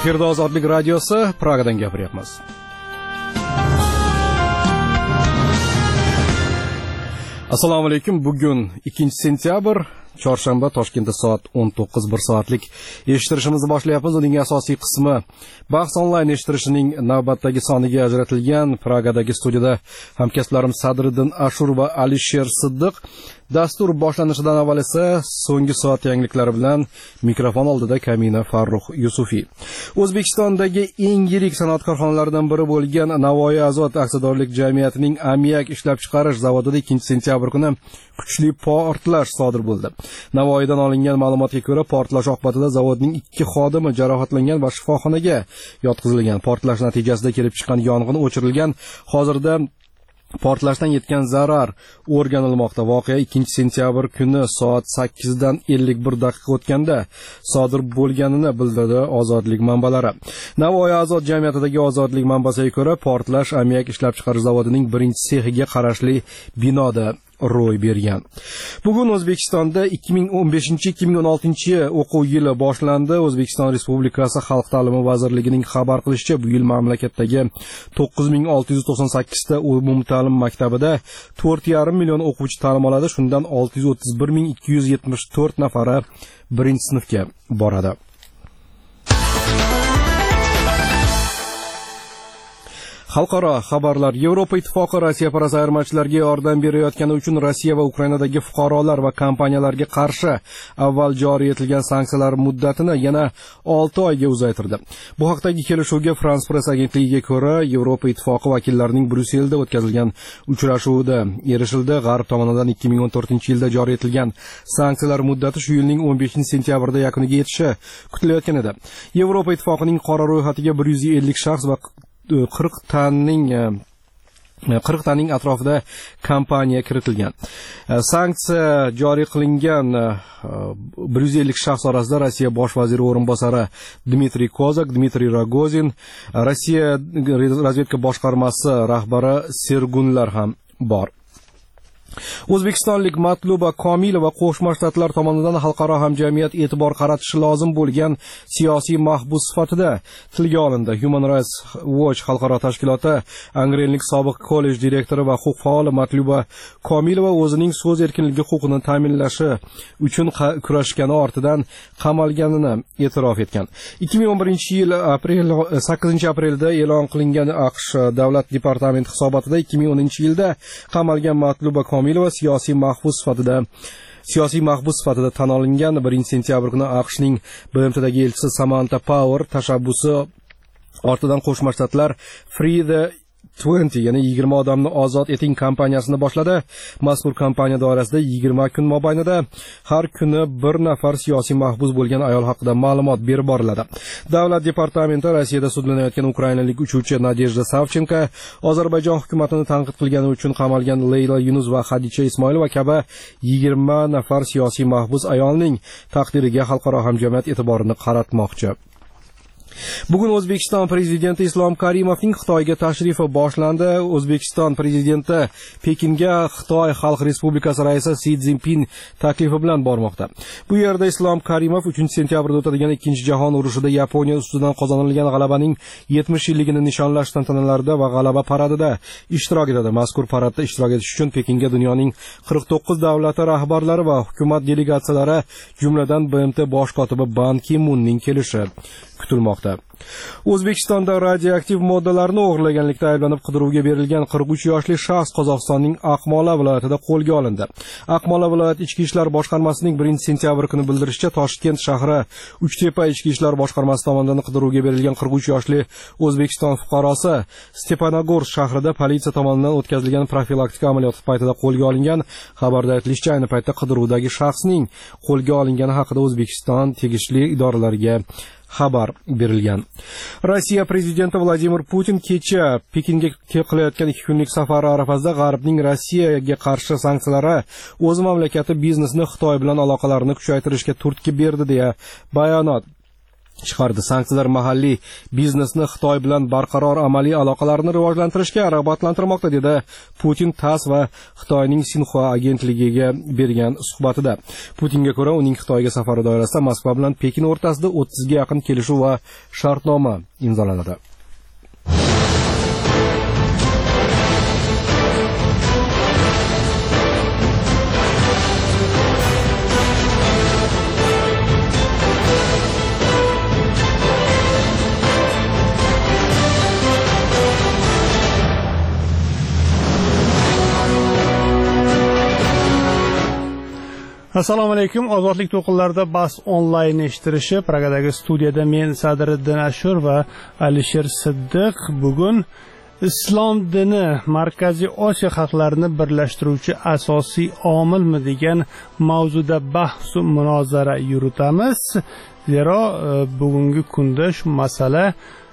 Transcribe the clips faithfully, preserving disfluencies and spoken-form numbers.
Efirda Ozodlik radiosi, Pragadan gapiryapmiz. Assalomu alaykum. Bugun ikkinchi sentyabr, chorshanba, Toshkentda soat o'n to'qqiz bir soatlik eshittirishimizni boshlayapmiz. Uning asosiy qismi bahs onlayn eshittirishining navbatdagi soniga ajratilgan. Pragadagi studiyada hamkasblarim Sadriddin Ashur va Alisher Siddiq. Dastur boshlanishidan avval esa so'nggi soat yangiliklari bilan mikrofon oldida Kamina Farruh Yusufiy. O'zbekistondagi eng yirik sanoat korxonalaridan biri bo'lgan Navoiy Azot aksiyadorlik jamiyatining ammiak ishlab chiqarish zavodida ikkinchi sentyabr kuni kuchli portlash sodir bo'ldi. Navoiydan olingan ma'lumotga ko'ra, portlash oqibatida zavodning ikki xodimi jarohatlangan va shifoxonaga yotqizilgan. Portlash natijasida kelib chiqqan yong'in o'chirilgan. Hozirda portlashdan yetgan zarar o'rganilmoqda. Voqea ikkinchi sentyabr kuni soat sakkizdan ellik bir daqiqa o'tganda sodir bo'lganini bildirdi Ozodlik manbalari. Navoiy Azot jamiyatidagi Ozodlik manbasiga ko'ra, portlash ammiak ishlab chiqarish zavodining birinchi sexiga qarashli binoda ro'y bergan. Bugun O'zbekistonda ikki ming o'n beshinchi ikki ming o'n oltinchi o'quv yili boshlandi. O'zbekiston Respublikasi Xalq ta'limi vazirligining xabar qilishicha, bu yil mamlakatdagi to'qqiz ming olti yuz to'qson sakkiz ta umumta'lim maktabida to'rt yarim million o'quvchi ta'lim oladi. Shundan olti yuz o'ttiz bir ming ikki yuz yetmish to'rt nafari birinchi sinfga boradi. Xalqaro xabarlar. Yevropa Ittifoqi Rossiya parasi ayirmachilarga yordam berayotgani uchun Rossiya va Ukrainadagi fuqarolar va kompaniyalarga qarshi avval joriy etilgan sanksiyalar muddatini yana olti oyga uzaytirdi. Bu haqdagi kelishuvga France Press agentligiga ko'ra, Yevropa Ittifoqi vakillarining Bryusselda o'tkazilgan uchrashuvida erishildi. G'arb tomonidan ikki ming o'n to'rtinchi yilda joriy etilgan sanksiyalar muddati shu yilning o'n beshinchi sentyabrda yakuniga yetishi kutilayotgan edi. Yevropa Ittifoqining qora ro'yxatiga bir yuz ellik shaxs va qirq taning qirq taning atrofida kompaniya kiritilgan. Sanksiya joriy qilingan bir yuz ellik shaxs orasida Rossiya bosh vaziri o'rinbosari Dmitriy Kozak, Dmitriy Rogozin, Rossiya razvedka boshqarmasi rahbari Sergunlar ham bor. O'zbekistonlik Matluba Komilova Qo'shma Shtatlar tomonidan xalqaro hamjamiyat e'tibor qaratishi lozim bo'lgan siyosiy mahbus sifatida tilga olindi. Human Rights Watch xalqaro tashkiloti Angrenlik sobiq kollej direktori va huquq faoli Matluba Komilova o'zining so'z erkinligi huquqini ta'minlashi uchun kurashgani ortidan qamalganini e'tirof etgan. ikki ming o'n birinchi yil aprel sakkizinchi aprelda e'lon qilingan AQSh davlat departamenti hisobotida ikki ming o'ninchi yilda qamalgan Matluba Komilova siyosiy mahbus sifatida siyosiy mahbus sifatida tan olingan. birinchi sentyabr kuni AQShning B M Tdagi elchisi Samantha Power tashabbusi ortidan Qo'shma Shtatlar Free the yigirma, ya'ni yigirma odamni ozod eting kampaniyasini boshladi. Mazkur kampaniya doirasida yigirma kun mobaynida har kuni bir nafar siyosiy mahbus bo'lgan ayol haqida ma'lumot berib boriladi. Davlat departamenti Rossiyada sudlanayotgan ukrainalik uchuvchi Nadejda Savchenko, Ozarbayjon hukumatini tanqid qilgani uchun qamalgan Leyla Yunus va Xadicha Ismoilova kabi yigirma nafar siyosiy mahbus ayolning taqdiriga xalqaro hamjamiyat e'tiborini qaratmoqchi. Bugun O'zbekiston prezidenti Islom Karimovning Xitoyga tashrifi boshlandi. O'zbekiston prezidenti Pekinga Xitoy Xalq Respublikasi raisi Si Szinpin taklifi bilan bormoqda. Bu yerda Islom Karimov uchinchi sentyabrda o'tadigan ikkinchi jahon urushida Yaponiya ustidan qozonilgan g'alabaning yetmish yilligini nishonlash tantanalarida va g'alaba paradida ishtirok etadi. Mazkur paradda ishtirok etish uchun Pekinga dunyoning qirq to'qqiz davlati rahbarlari va hukumat delegatsiyalari, jumladan B M T bosh kotibi Ban Ki-munning kelishi kutilmoqda. O'zbekistonda radioaktiv moddalarni o'g'irlaganlikda ayblanib qidiruvga berilgan qirq uch yoshli shaxs Qozog'istonning Aqmola viloyatida qo'lga olindi. Aqmola viloyat ichki ishlar boshqarmasining birinchi sentyabr kuni bildirishicha, Toshkent shahri Uchtepa ichki ishlar boshqarmasi tomonidan qidiruvga berilgan qirq uch yoshli O'zbekiston fuqarosi Stepanogorsk shahrida politsiya tomonidan o'tkazilgan profilaktika amaliyoti paytida qo'lga olingan. Xabarda aytilishicha, ayni paytda qidiruvdagi shaxsning qo'lga olingani haqida O'zbekiston tegishli idoralariga xabar berilgan. Rossiya prezidenti Vladimir Putin kecha Pekinga qilayotgan ikki kunlik safari arafasida G'arbning Rossiyaga qarshi sanksiyalari o'z mamlakati biznesini Xitoy bilan aloqalarini kuchaytirishga turtki berdi deya bayonot chiqardi. Sanksiyalar mahalliy biznesni Xitoy bilan barqaror amaliy aloqalarni rivojlantirishga rag'batlantirmoqda, dedi Putin TASS va Xitoyning Sinxua agentligiga bergan suhbatida. Putinga ko'ra, uning Xitoyga safari doirasida Moskva bilan Pekin o'rtasida o'ttizga yaqin kelishuv va shartnoma imzolanadi. Assalomu alaykum. Ozodlik to'qinlarida bas onlayn eshittirishi Pragadagi studiyada men Sadriddin Ashur va Alisher Siddiq bugun islom dini Markaziy Osiyo xalqlarini birlashtiruvchi asosiy omilmi degan mavzuda bahs va munozara yuritamiz. Zero bugungi kunda shu masala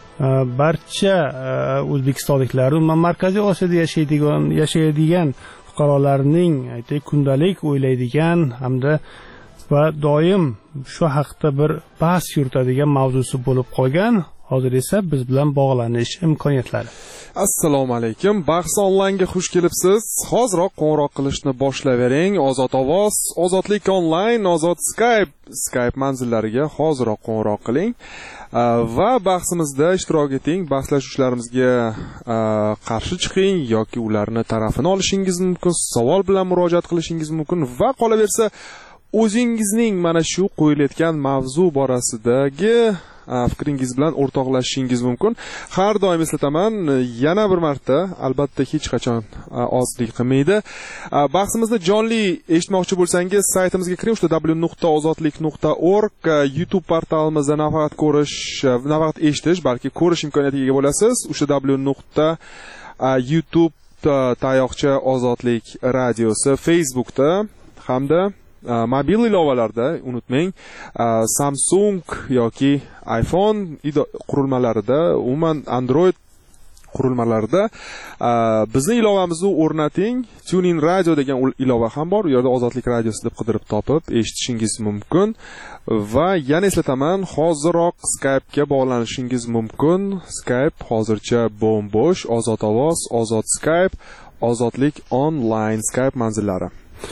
barcha o'zbekistonliklar, umuman Markaziy Osiyoda yashaydigan yashaydigan fuqarolarning aytay kundalik o'ylaydigan hamda va doim shu haqda bir bahs yuritadigan mavzusi bo'lib qolgan. Hozir esa biz bilan bog'lanish imkoniyatlari. Assalomu alaykum. Bahs onlaynga xush kelibsiz. Hoziroq qo'ng'iroq qilishni boshlayvering. Ozod ovoz, ozodlik onlayn, ozod Skype, Skype manzillariga hoziroq qo'ng'iroq qiling va bahsimizda ishtirok eting. Bahslashuvchilarimizga qarshi chiqing yoki ularni tarafini olishingiz mumkin, savol bilan murojaat qilishingiz mumkin va qolaversa o'zingizning mana shu qo'yilayotgan mavzu borasidagi fikringiz bilan o'rtoqlashishingiz mumkin. Har doim eslataman, yana bir marta, albatta hech qachon ozlik qilmaydi. Bahsimizni jonli eshitmoqchi bo'lsangiz, saytimizga kiring, w w w nuqta ozodlik nuqta org, YouTube portalimizda nafaqat ko'rish, nafaqat eshitish, balki ko'rish imkoniyatiga ega bo'lasiz. w w w nuqta youtube tayoqcha ozodlik radiosi, Facebookda hamda mobil ilovalarda unutmang, Samsung yoki iPhone qurilmalarida, umuman Android qurilmalarida bizning ilovamizni o'rnating. TuneIn Radio degan ilova ham bor. U yerda Ozodlik radiosi deb qidirib topib eshitishingiz mumkin. Va yana eslataman, hoziroq Skype ga bog'lanishingiz mumkin. Skype hozircha bo'm-bo'sh. Ozod ovoz, ozod Skype, ozodlik onlayn Skype manzillari.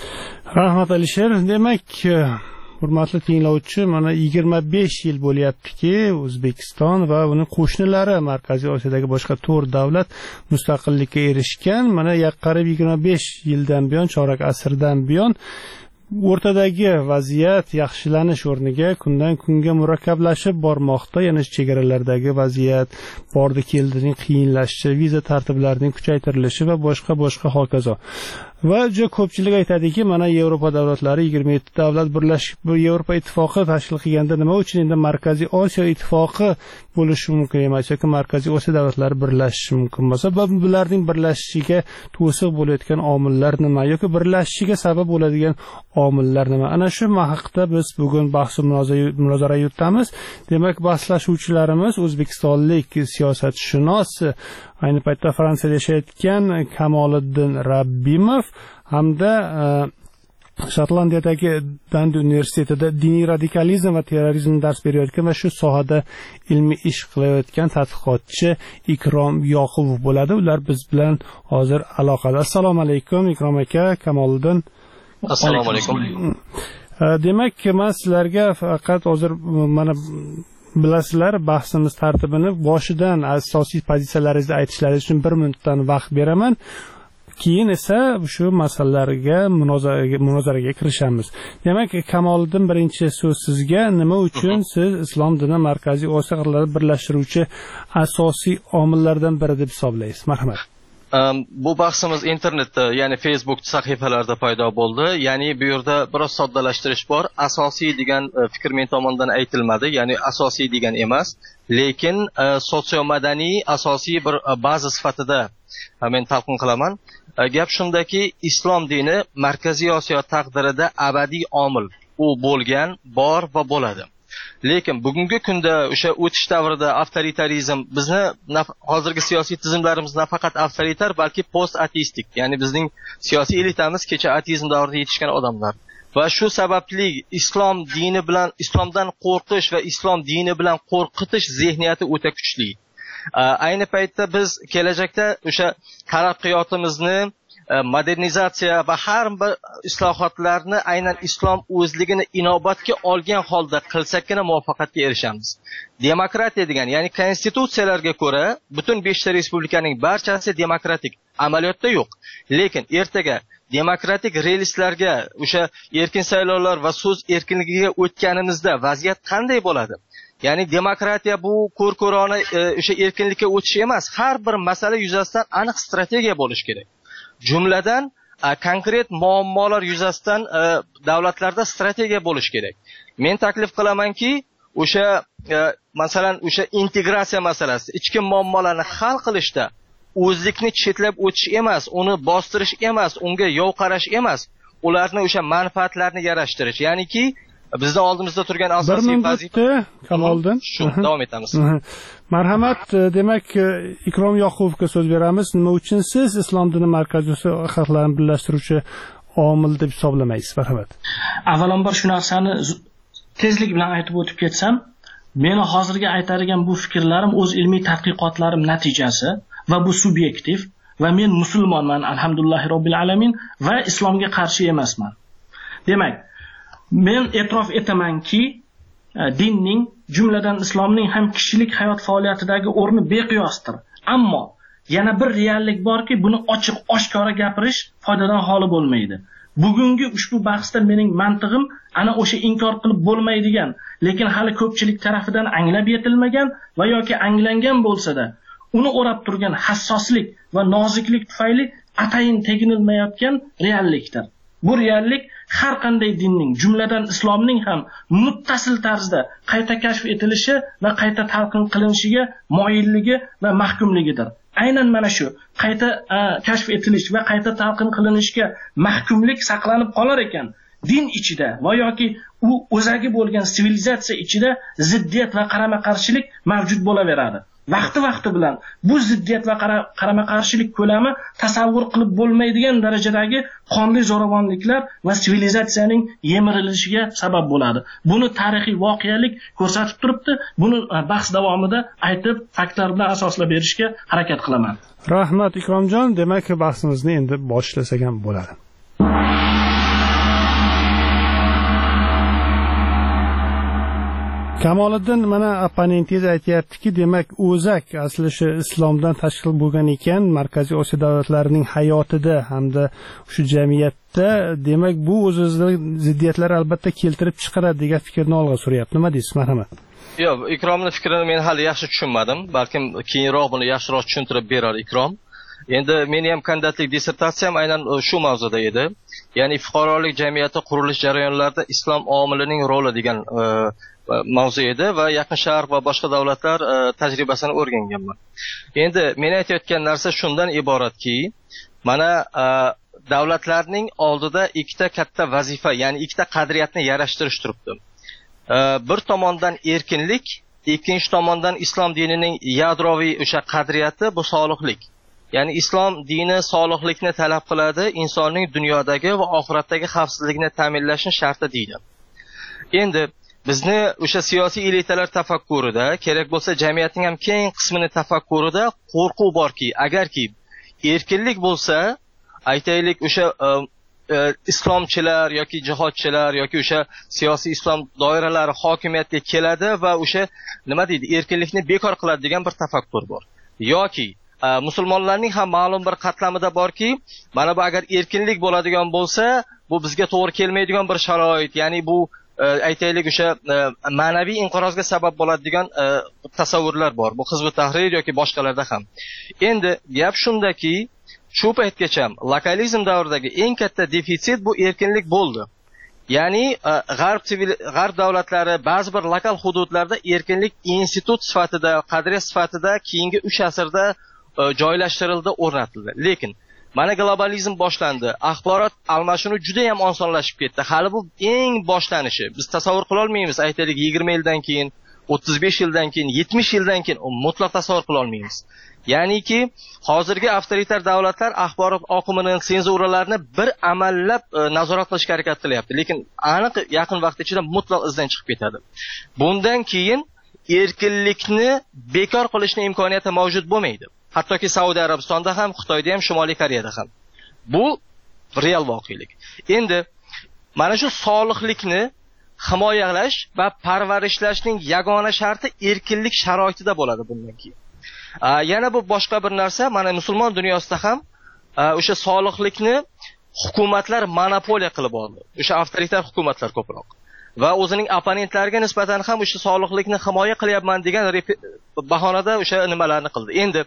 Rahmat Alisher. Demak, hurmatli tinglovchi, mana yigirma besh yil bo'lyaptiki, O'zbekiston va uning qo'shnilari Markaziy Osiyodagi boshqa to'rt davlat mustaqillikka erishgan. Mana yaqinda yigirma besh yildan buyon, chorak asrdan buyon o'rtadagi vaziyat yaxshilanish o'rniga kundan kunga murakkablashib bormoqda. Yana chegaralardagi vaziyat, bordi keldining qiyinlashishi, viza tartiblarining kuchaytirilishi va boshqa boshqa hokazo. Va juda ko'pchilik aytadiki, mana Yevropa davlatlari yigirma yetti davlat birlashib Yevropa ittifoqi tashkil qilganda nima uchun endi Markaziy Osiyo ittifoqi bo'lishi mumkin emas yoki Markaziy Osiyo davlatlari birlashishi mumkin bo'lsa, bularning birlashishiga to'siq bo'layotgan omillar nima yoki birlashishiga sabab bo'ladigan omillar nima? Ana shu haqida biz bugun bahs va munozara yuritamiz. Demak, bahslashuvchilarimiz o'zbekistonlik siyosatshunos, ayni paytda Fransiyada yashayotgan Kamoliddin Rabbimov hamda Shotlandiyadagi Dandi universitetida diniy radikalizm va terrorizm dars berayotgan va shu sohada ilmiy ish qilayotgan tadqiqotchi Ikrom Yoqubov bo'ladi. Ular biz bilan hozir aloqada. Assalomu alaykum Ikrom aka, Kamoliddin. Assalomu alaykum. Demak, men sizlarga faqat hozir mana bilasizlar, bahsimiz tartibini boshidan asosiy pozitsiyalaringizni aytishlaringiz uchun bir minutdan vaqt beraman. Keyin esa shu masalalarga munozaraga munozaraga kirishamiz. Demak, Kamoliddin, birinchi so'z sizga. Nima uchun siz islom dini Markaziy Osiyo xalqlarini birlashtiruvchi asosiy omillardan biri deb hisoblaysiz? Marhamat. Bu bahsimiz internetda, ya'ni Facebook sahifalarida paydo bo'ldi. Ya'ni bu yerda biroz soddalashtirish bor. Asosiy degan fikr men tomonidan aytilmadi, ya'ni asosiy degan emas, lekin sosio-madaniy asosiy bir baza sifatida men talqin qilaman. Gap shundaki, islom dini Markaziy Osiyo taqdirida abadiy omil. U bo'lgan, bor va bo'ladi. Lekin bugungi kunda o'sha o'tish davrida avtoritarizm, bizni hozirgi siyosiy tizimlarimiz nafaqat avtoritar, balki post ateistik. Ya'ni bizning siyosiy elitamiz kecha ateizm davrida yetishgan odamlar. va shu sababli islom dini bilan, islomdan qo'rqish va islom dini bilan qo'rqitish zehniyati o'ta kuchli. Ayni paytda biz kelajakda o'sha taraqqiyotimizni modernizatsiya va har bir islohotlarni aynan islom o'zligini inobatga olgan holda qilsakkina muvaffaqiyatga erishamiz. Demokratiya degan, ya'ni konstitutsiyalarga ko'ra butun beshta respublikaning barchasi demokratik, amaliyotda yo'q. Lekin ertaga demokratik relslarga, o'sha erkin saylovlar va so'z erkinligiga o'tganimizda vaziyat qanday bo'ladi? Ya'ni demokratiya bu ko'r-ko'rona o'sha erkinlikka o'tish emas, har bir masala yuzasidan aniq strategiya bo'lishi kerak. Jumladan konkret muammolar yuzasidan davlatlarda strategiya bo'lishi kerak. Men taklif qilamanki, o'sha masalan o'sha integratsiya masalasi, ichki muammolarni hal qilishda o'zlikni chetlab o'tish emas, uni bostirish emas, unga yov qarash emas, ularni o'sha manfaatlarni yarashtirish. Ya'niki bizning oldimizda turgan asosiy vazifa Kamoliddin. Shu, davom etamiz. Marhamat, demak Ikrom Yoqubovga so'z beramiz. Nima uchun siz islom dini markaziy xalqlarni birlashtiruvchi omil deb hisoblamaysiz? Marhamat. Avvalambor shu narsani tezlik bilan aytib o'tib ketsam, meni hozirga aytadigan bu fikrlarim o'z ilmiy tadqiqotlarim natijasi va bu subyektiv va men musulmonman, alhamdulillahi robbil alamin, va islomga qarshi emasman. Demak, men e'tirof etamanki, dinning, jumladan islomning ham kishilik hayot faoliyatidagi o'rni beqiyosdir. Ammo yana bir reallik borki, buni ochiq oshkora gapirish foydadan xoli bo'lmaydi. Bugungi ushbu bahsda mening mantig'im ana o'sha inkor qilib bo'lmaydigan, lekin hali ko'pchilik tarafidan anglab yetilmagan va yoki anglangan bo'lsa-da, uni o'rab turgan hassoslik va noziklik tufayli atayin teginilmayotgan reallikdir. Bu reallik har qanday dinning, jumladan islomning ham muttasil tarzda qayta kashf etilishi va qayta talqin qilinishiga moyilligi va mahkumligidir. Aynan mana shu qayta kashf etilish va qayta talqin qilinishga mahkumlik saqlanib qolar ekan, din ichida va yoki u o'zagi bo'lgan sivilizatsiya ichida ziddiyat va qarama-qarshilik mavjud bo'laveradi. Vaqti-vaqti bilan bu ziddiyat va qarama-qarshilik ko'lami tasavvur qilib bo'lmaydigan darajadagi qonli zo'ravonliklar va sivilizatsiyaning yemirilishiga sabab bo'ladi. Buni tarixiy voqelik ko'rsatib turibdi. Buni bahs davomida aytib, faktlar bilan asoslab berishga harakat qilaman. Rahmat Ikromjon, demak bahsimizni endi boshlasak ham bo'ladi. Kamoliddin mana opponentingiz aytayaptiki, demak o'zak asli shu islomdan tashkil bo'lgan ekan, Markaziy Osiyo davlatlarining hayotida hamda shu jamiyatda, demak bu o'z-o'zidan ziddiyatlar albatta keltirib chiqaradi degan fikrni olg'a suryapti. Nima deysiz, marhamat? Yo'q, Ikromning fikrini men hali yaxshi tushunmadim. Balkim keyinroq buni yaxshiroq tushuntirib berar Ikrom. Endi meni ham kandidatlik dissertatsiyam aynan shu mavzuda edi. Ya'ni fuqarolik jamiyati qurilish jarayonlarida islom omilining roli degan mavzu edi va Yaqin Sharq va boshqa davlatlar tajribasini o'rganganman. Endi men aytayotgan narsa shundan iboratki, mana davlatlarning oldida ikkita katta vazifa, ya'ni ikkita qadriyatni yarashtirish turibdi. Bir tomondan erkinlik, ikkinchi tomondan islom dinining yadroviy o'sha qadriyati bu sog'liqlik. Ya'ni islom dini sog'liqlikni talab qiladi, insonning dunyodagi va oxiratdagi xavfsizlikni ta'minlashni sharti deydi. Endi bizni o'sha siyosiy elitalar tafakkurida, kerak bo'lsa jamiyatning ham keng qismini tafakkurida qo'rquv borki, agarki erkinlik bo'lsa, aytaylik o'sha islomchilar yoki jihodchilar yoki o'sha siyosiy islom doiralari hokimiyatga keladi va o'sha nima deydi, erkinlikni bekor qiladi degan bir tafakkur bor. Yoki musulmonlarning ham ma'lum bir qatlamida borki, mana bu agar erkinlik bo'ladigan bo'lsa, bu bizga to'g'ri kelmaydigan bir sharoit, ya'ni bu aytaylik o'sha ma'naviy inqirozga sabab bo'ladigan tasavvurlar bor. Bu Hizb ut-Tahrir yoki boshqalarda ham. Endi gap shundaki, shu paytgacha lokalizm davridagi eng katta defitsit bu erkinlik bo'ldi. Ya'ni g'arb sivil g'arb davlatlari ba'zi bir lokal hududlarda erkinlik institut sifatida, qadriyat sifatida keyingi uch asrda joylashtirildi, o'rnatildi. Lekin mana globalizm boshlandi. Axborot almashinuvi juda ham osonlashib ketdi. Hali bu eng boshlanishi. Biz tasavvur qila olmaymiz, aytaylik yigirma yildan keyin, o'ttiz besh yildan keyin, yetmish yildan keyin mutlaq tasavvur qila olmaymiz. Ya'niki hozirgi avtoritar davlatlar axborot oqimini, senzuralarni bir amallab e, nazorat qilishga harakat qilyapti, lekin aniq yaqin vaqt ichida mutlaq izdan chiqib ketadi. Bundan keyin erkinlikni bekor qilishning imkoniyati mavjud bo'lmaydi. Hattoki Saudiya Arabistonda ham, Xitoyda ham, Shimoliy Koreyada ham. Bu real voqelik. Endi mana shu solihlikni himoyalash va parvarishlashning yagona sharti erkinlik sharoitida bo'ladi bundan keyin. Yana bu boshqa bir narsa, mana musulmon dunyosida ham o'sha solihlikni hukumatlar monopoliya qilib oldi. O'sha avtoritar hukumatlar ko'proq. Va o'zining opponentlariga nisbatan ham o'sha solihlikni himoya qilyapman degan bahonada o'sha nimalarni qildi. Endi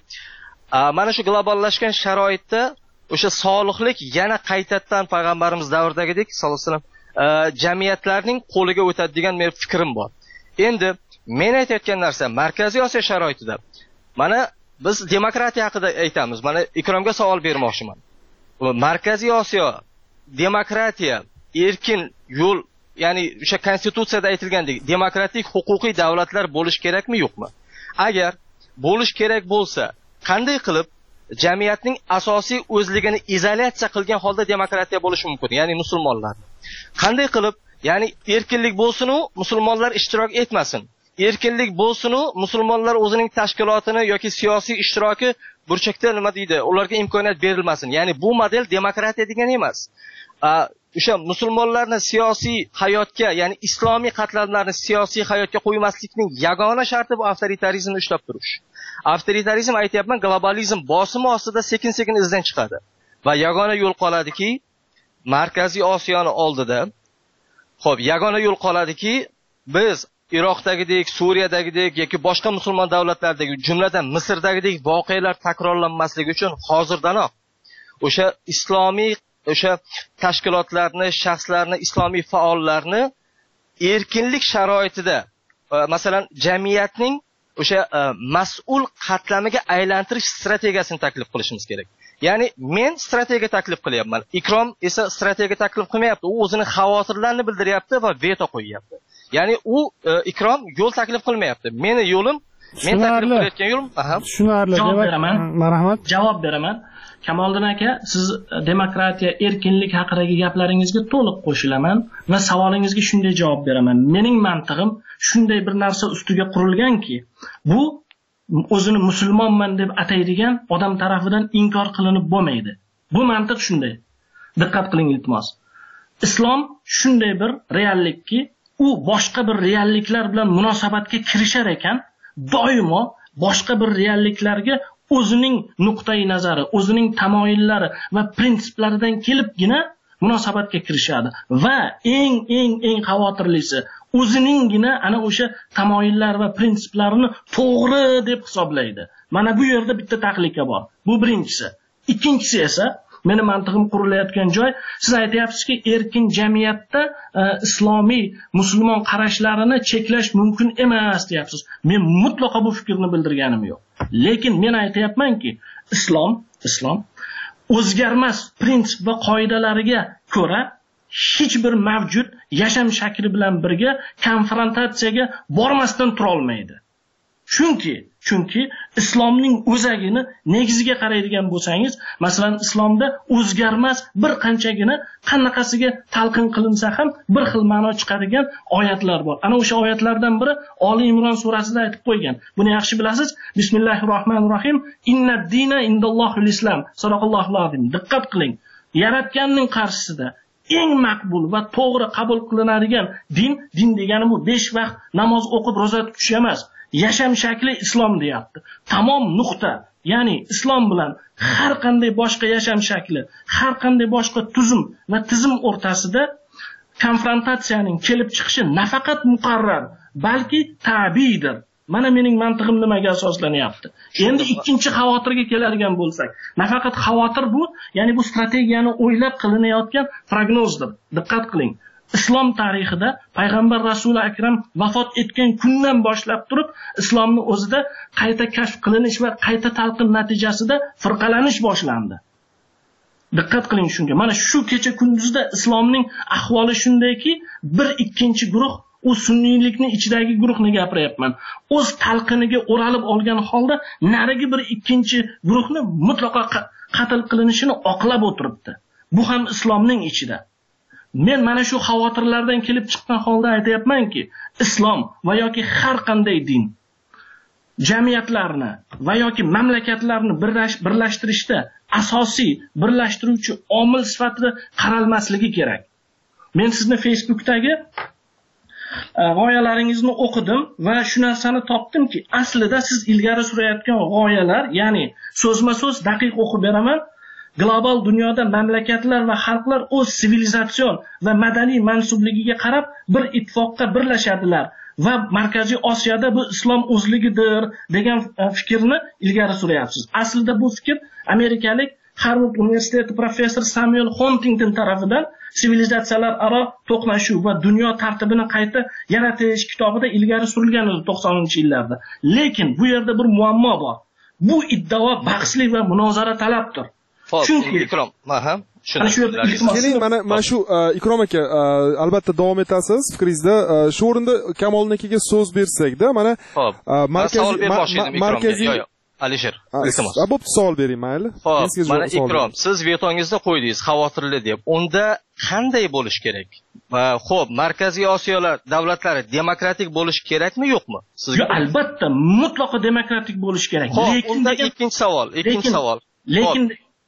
mana shu globallashgan sharoitda o'sha solihlik yana qaytadan payg'ambarimiz davridagidek sallallohu alayhi vasallam jamiyatlarning qo'liga o'tadi degan men fikrim bor. Endi men aytayotgan narsa Markaziy Osiyo sharoitida mana biz demokratiya haqida aytamiz. Mana Ikromga savol bermoqchiman. Markaziy Osiyo demokratiya, erkin yo'l, ya'ni o'sha konstitutsiyada aytilgandek demokratik huquqiy davlatlar bo'lish kerakmi, yo'qmi? Agar bo'lish kerak bo'lsa, qanday qilib jamiyatning asosiy o'zligini izolyatsiya qilgan holda demokratiya bo'lishi mumkin? Ya'ni musulmonlar. Qanday qilib, ya'ni erkinlik bo'lsin-u, musulmonlar ishtirok etmasin. Erkinlik bo'lsin-u, musulmonlar o'zining tashkilotini yoki siyosiy ishtiroki burchakda nima deydi, ularga imkoniyat berilmasin. Ya'ni bu model demokratiya degani emas. O'sha musulmonlarni siyosiy hayotga, ya'ni islomiy qatlamlarni siyosiy hayotga qo'ymaslikning yagona sharti bu avtoritarizmni ushlab turish. Avtoritarizm aytayapman, globalizm bosimi ostida sekin-sekin izdan chiqadi. Va yagona yo'l qoladiki, Markaziy Osiyoni oldida, xo'p, yagona yo'l qoladiki, biz Iroqdagidek, Suriyadagidek yoki boshqa musulmon davlatlardagi, jumladan Misrdagidek voqealar takrorlanmasligi uchun hozirdanoq o'sha islomiy o'sha tashkilotlarni, shaxslarni, islomiy faollarni erkinlik sharoitida, masalan, jamiyatning o'sha mas'ul qatlamiga aylantirish strategiyasini taklif qilishimiz kerak. Ya'ni men strategiya taklif qilyapman. Ikrom esa strategiya taklif qilmayapti. U o'zining xavotirlarini bildiryapti va veto qo'yyapti. Ya'ni u Ikrom yo'l taklif qilmayapti. Meni yo'lim, men taklif qilayotgan yo'lim, aha. Tushunarli. Javob beraman. Marhamat. Javob beraman. Kamoliddin aka, siz demokratiya, erkinlik haqidagi gaplaringizga to'liq qo'shilaman va savolingizga shunday javob beraman. Mening mantig'im shunday bir narsa ustiga qurilganki, bu o'zini musulmonman deb ataydigan odam tarafidan inkor qilinib bo'lmaydi. Bu mantiq shunday. Diqqat qiling iltimos. Islom shunday bir reallikki, u boshqa bir realliklar bilan munosabatga kirishar ekan, doimo boshqa bir realliklarga o'zining nuqtai nazari, o'zining tamoyillari va prinsiplaridan kelibgina munosabatga kirishadi va eng eng eng xavotirlisi o'zininggina ana o'sha tamoyillar va prinsiplarini to'g'ri deb hisoblaydi. Mana bu yerda bitta tahlika bor. Bu birinchisi. Ikkinchisi esa meni mantig'im qurilayotgan joy, siz aytyapsizki, erkin jamiyatda e, islomiy musulmon qarashlarini cheklash mumkin emas deyapsiz. Men mutlaqo bu fikrni bildirganim yo'q. Lekin men aytayapmanki, islom, islom o'zgarmas prinsip va qoidalariga ko'ra hech bir mavjud yasham shakli bilan birga konfrontatsiyaga bormasdan tura olmaydi. Chunki chunki islomning o'zagini negiziga qaraydigan bo'lsangiz, masalan, islomda o'zgarmas bir qanchagina qanaqasiga talqin qilinsa ham bir xil ma'no chiqadigan oyatlar bor. Ana o'sha oyatlardan biri Oli Imron surasida aytib qo'ygan. Buni yaxshi bilasiz. Bismillahirrohmanirrohim. Innad-dina indallohul islam. Sadaqallohul azim. Diqqat qiling. Yaratganning qarshisida eng maqbul va to'g'ri qabul qilinadigan din, din degani bu besh vaqt namoz o'qib roza tutish emas. Yasham shakli islom deyapti. Tamom nuqta. Ya'ni islom bilan har qanday boshqa yasham shakli, har qanday boshqa tuzum va tizim o'rtasida konfrontatsiyaning kelib chiqishi nafaqat muqarrar, balki tabiiydir. Mana mening mantig'im nimaga asoslanyapti. Endi ikkinchi xavotirga keladigan bo'lsak, nafaqat xavotir bu, ya'ni bu strategiyani o'ylab qilinayotgan prognozdir. Diqqat qiling. Islom tarixida payg'ambar Rasuli akram vafot etgan kundan boshlab turib, islomning o'zida qayta kashf qilinish va qayta talqin natijasida firqalanish boshlandi. Diqqat qiling shunga. Mana shu kecha kunduzda islomning ahvoli shundayki, bir ikkinchi guruh u sunniylikni ichidagi guruhni gapiryapman. O'z talqiniga o'ralib olgan holda narigi bir ikkinchi guruhni mutlaqo qatl qilinishini oqlab o'tiribdi. Bu ham islomning ichida. Men mana shu xavotirlardan kelib chiqqan holda aytayapmanki, islom va yoki har qanday din jamiyatlarni va yoki mamlakatlarni birlashtirishda asosiy birlashtiruvchi omil sifatida qaralmasligi kerak. Men sizni Facebookdagi g'oyalaringizni o'qidim va shu narsani topdimki, aslida siz ilgari surayotgan g'oyalar, ya'ni so'zma-so'z daqiq o'qib beraman, global dunyoda mamlakatlar va xalqlar o'z sivilizatsion va madaniy mansubligiga qarab bir ittifoqqa birlashadilar va Markaziy Osiyoda bu islom o'zligidir degan fikrni ilgari surayapsiz. Aslida bu fikr amerikalik Harvard universiteti professor Samuel Huntington tarafidan sivilizatsiyalar aro to'qnashuv va dunyo tartibini qayta yaratish kitobida ilgari surilgan edi to'qsoninchi yillarda. Lekin bu yerda bir muammo bor. Bu iddao bahsli va munozara talabdir. Chunki Ikrom, ha, keling mana mana shu Ikrom aka albatta davom etasiz fikringizda. Shu o'rinda Kamolnikiga so'z bersak-da, mana markaziy markaziy Alisher, iltimos. Bo'pti, savol bering, mayli. Hop, mana Ikrom, siz vetongizda qo'ydingiz xavotirli deb. Unda qanday bo'lish kerak? Va xo'p, Markaziy Osiyolar davlatlari demokratik bo'lish kerakmi, yo'qmi? Sizga albatta mutlaqo demokratik bo'lish kerak. Lekin unda ikkinchi savol, ikkinchi savol. Lekin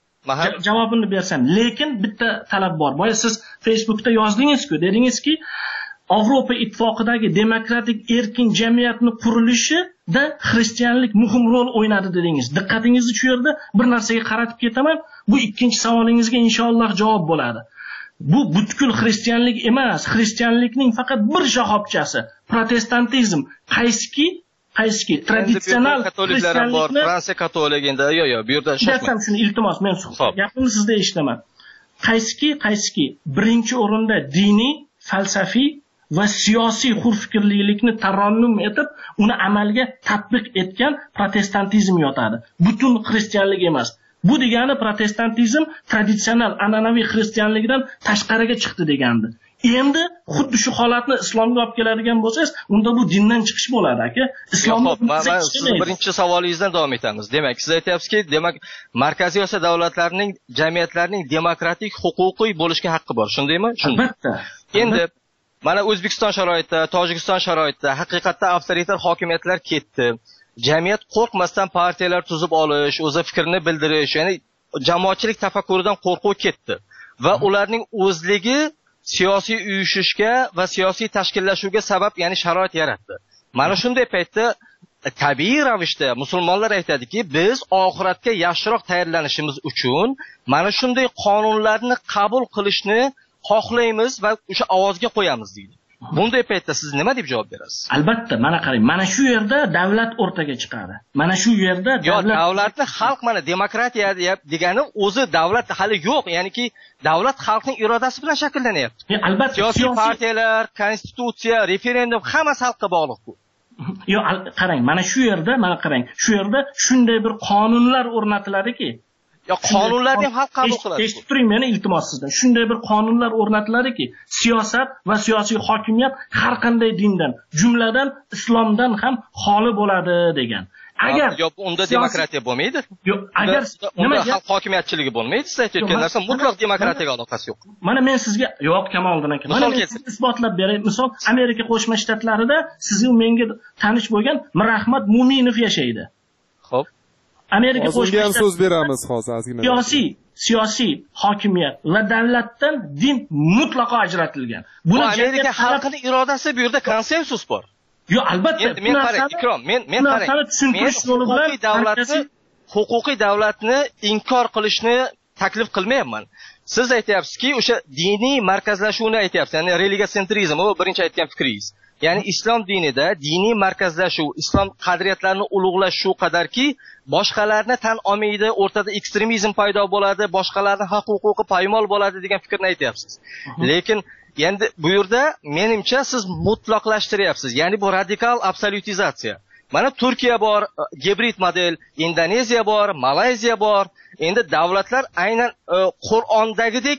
javobini bersam, lekin bitta talab bor. Boya siz Facebookda yozdingiz-ku, dedingizki, Avropa ittifoqidagi demokratik erkin jamiyatni qurilishida xristianlik muhim rol o'ynadi dedingiz. Diqqatingizni shu yerda bir narsaga qaratib ketaman. Bu ikkinchi savolingizga inshaalloh javob bo'ladi. Bu butkul xristianlik emas, xristianlikning faqat bir shoxobchasi protestantizm. Qaysiki qaysiki traditsional katoliklar bor, Fransiya katoligida, yo yo, bu yerda shoshmang. Shuni iltimos, men gapimni sizda eshitaman. Qaysiki qaysiki birinchi o'rinda diniy, falsafiy va siyosiy hurfikrlilikni tarannum etib, uni amalga tatbiq etgan protestantizm yotadi. Butun xristianlik emas. Bu degani protestantizm traditsional an'anaviy xristianlikdan tashqariga chiqdi degandi. Endi xuddi shu holatni islomga olib keladigan bo'lsangiz, unda bu dindan chiqish bo'ladi aka. Islomda siz birinchi savolingizdan davom etamiz. Demak, siz aytyapsizki, demak, Markaziy Osiyo davlatlarining, jamiyatlarining demokratik huquqiy bo'lishga haqqi bor, shundaymi? Albatta. Endi mana O'zbekiston sharoitida, Tojikiston sharoitida haqiqatda avtoritar hokimiyatlar ketdi. Jamiyat qo'rqmasdan partiyalar tuzib olish, o'zi fikrini bildirish, ya'ni jamoatchilik tafakkuridan qo'rquv ketdi va ularning o'zligi siyosiy uyushishga va siyosiy tashkillashuvga sabab, ya'ni sharoit yaratdi. Mana shunday paytda tabiiy ravishda musulmonlar aytadiki, biz oxiratga yaxshiroq tayyorlanishimiz uchun mana shunday qonunlarni qabul qilishni xohlaymiz va o'sha ovozga qo'yamiz deydi. Bunday paytda siz nima deb javob berasiz? Albatta, mana qarang, mana shu yerda davlat o'rtaga chiqadi. Mana shu yerda davlat davlatni xalq, mana demokratiya degani o'zi davlat hali yo'q, ya'niki davlat xalqning irodasi bilan shakllanyapti. Albatta, siyosiy partiyalar, konstitutsiya, referendum hammasi xalqqa bog'liq bu. Yo'q, qarang, mana shu yerda, mana qarang, shu yerda shunday bir qonunlar o'rnatiladiki, yo qonunlarni ham xalq qabul qiladi. Eshitib turing meni iltimos sizdan. Shunday bir qonunlar o'rnatiladiki, siyosat va siyosiy hokimiyat har qanday dindan, jumladan islomdan ham xoli bo'ladi degan. Agar yo'q, unda demokratiya bo'lmaydi. Yo'q, agar nima xalq hokimiyatchiligi bo'lmaydi, siz aytayotgan narsa mutlaq demokratiyaga aloqasi yo'q. Mana men sizga yo'q Kamoliddin aka, mana men sizga isbotlab beray. Misol, Amerika Qo'shma Shtatlarida sizga menga tanish bo'lgan Mirahmat Muminov yashaydi. Xo'p. Amerika Qo'shma Shtatlarida so'z beramiz hozir ozgina. Siyosiy, siyosiy hokimiyat va davlatdan din mutlaqo ajratilgan. Buni Amerika xalqining irodasi, bu yerda konsensus bor. Yo'q, albatta. Men men qarang, Ikrom, men men qarang. Men huquqiy davlatni, huquqiy davlatni inkor qilishni taklif qilmayapman. Siz aytyapsizki, o'sha diniy markazlashuvni aytyapsiz, ya'ni religiyatsentrizm, u birinchi aytgan fikringiz. Ya'ni islom dinida diniy markazlashuv, islom qadriyatlarini ulug'lash shu qadarki, boshqalarni tan olmaydi, o'rtada ekstremizm paydo bo'ladi, boshqalarning haq huquqi poymol bo'ladi degan fikrni aytyapsiz. Lekin endi bu yerda menimcha siz mutlaqlashtiryapsiz. Ya'ni bu radikal absolutizatsiya. Mana Turkiya bor, gibrid model, Indoneziya bor, Malayziya bor. Endi davlatlar aynan Qur'ondagidek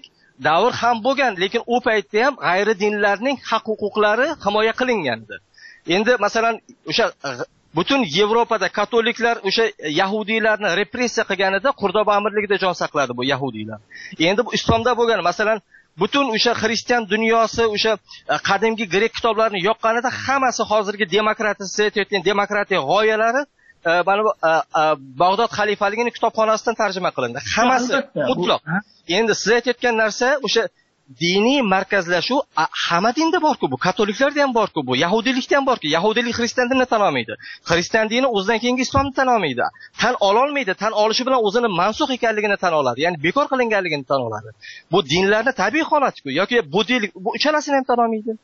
davr ham bo'lgan, lekin u paytda ham g'ayri dinlarning haq huquqlari himoya qilingandi. Endi masalan o'sha butun Yevropada katoliklar o'sha yahudiylarni repressiya qilganida Qurdoba amirligida jon saqladi bu yahudiylar. Endi bu islomda bo'lgan, masalan butun o'sha xristian dunyosi o'sha qadimgi grek kitoblarini yoqqanida hammasi hozirgi demokratiya siz aytayotgan demokratiya g'oyalari mana bu Bag'dod xalifaligining kitobxonasidan tarjima qilindi. Hammasi mutlaq. Endi siz aytayotgan narsa o'sha diniy markazlashuv hamma dinda bor-ku, bu katoliklarda ham bor-ku, bu yahudiylikda ham bor-ku. Yahudiylik xristian dinini tan olmaydi. Xristian dini o'zidan keyingi islomni tan olmaydi. Tan ololmaydi, tan olishi bilan o'zini mansux ekanligini tan oladi. Ya'ni bekor qilinganligini tan oladi. Bu dinlarning tabiiy holati-ku yoki budiylik, bu uchalasini ham tan olmaydi.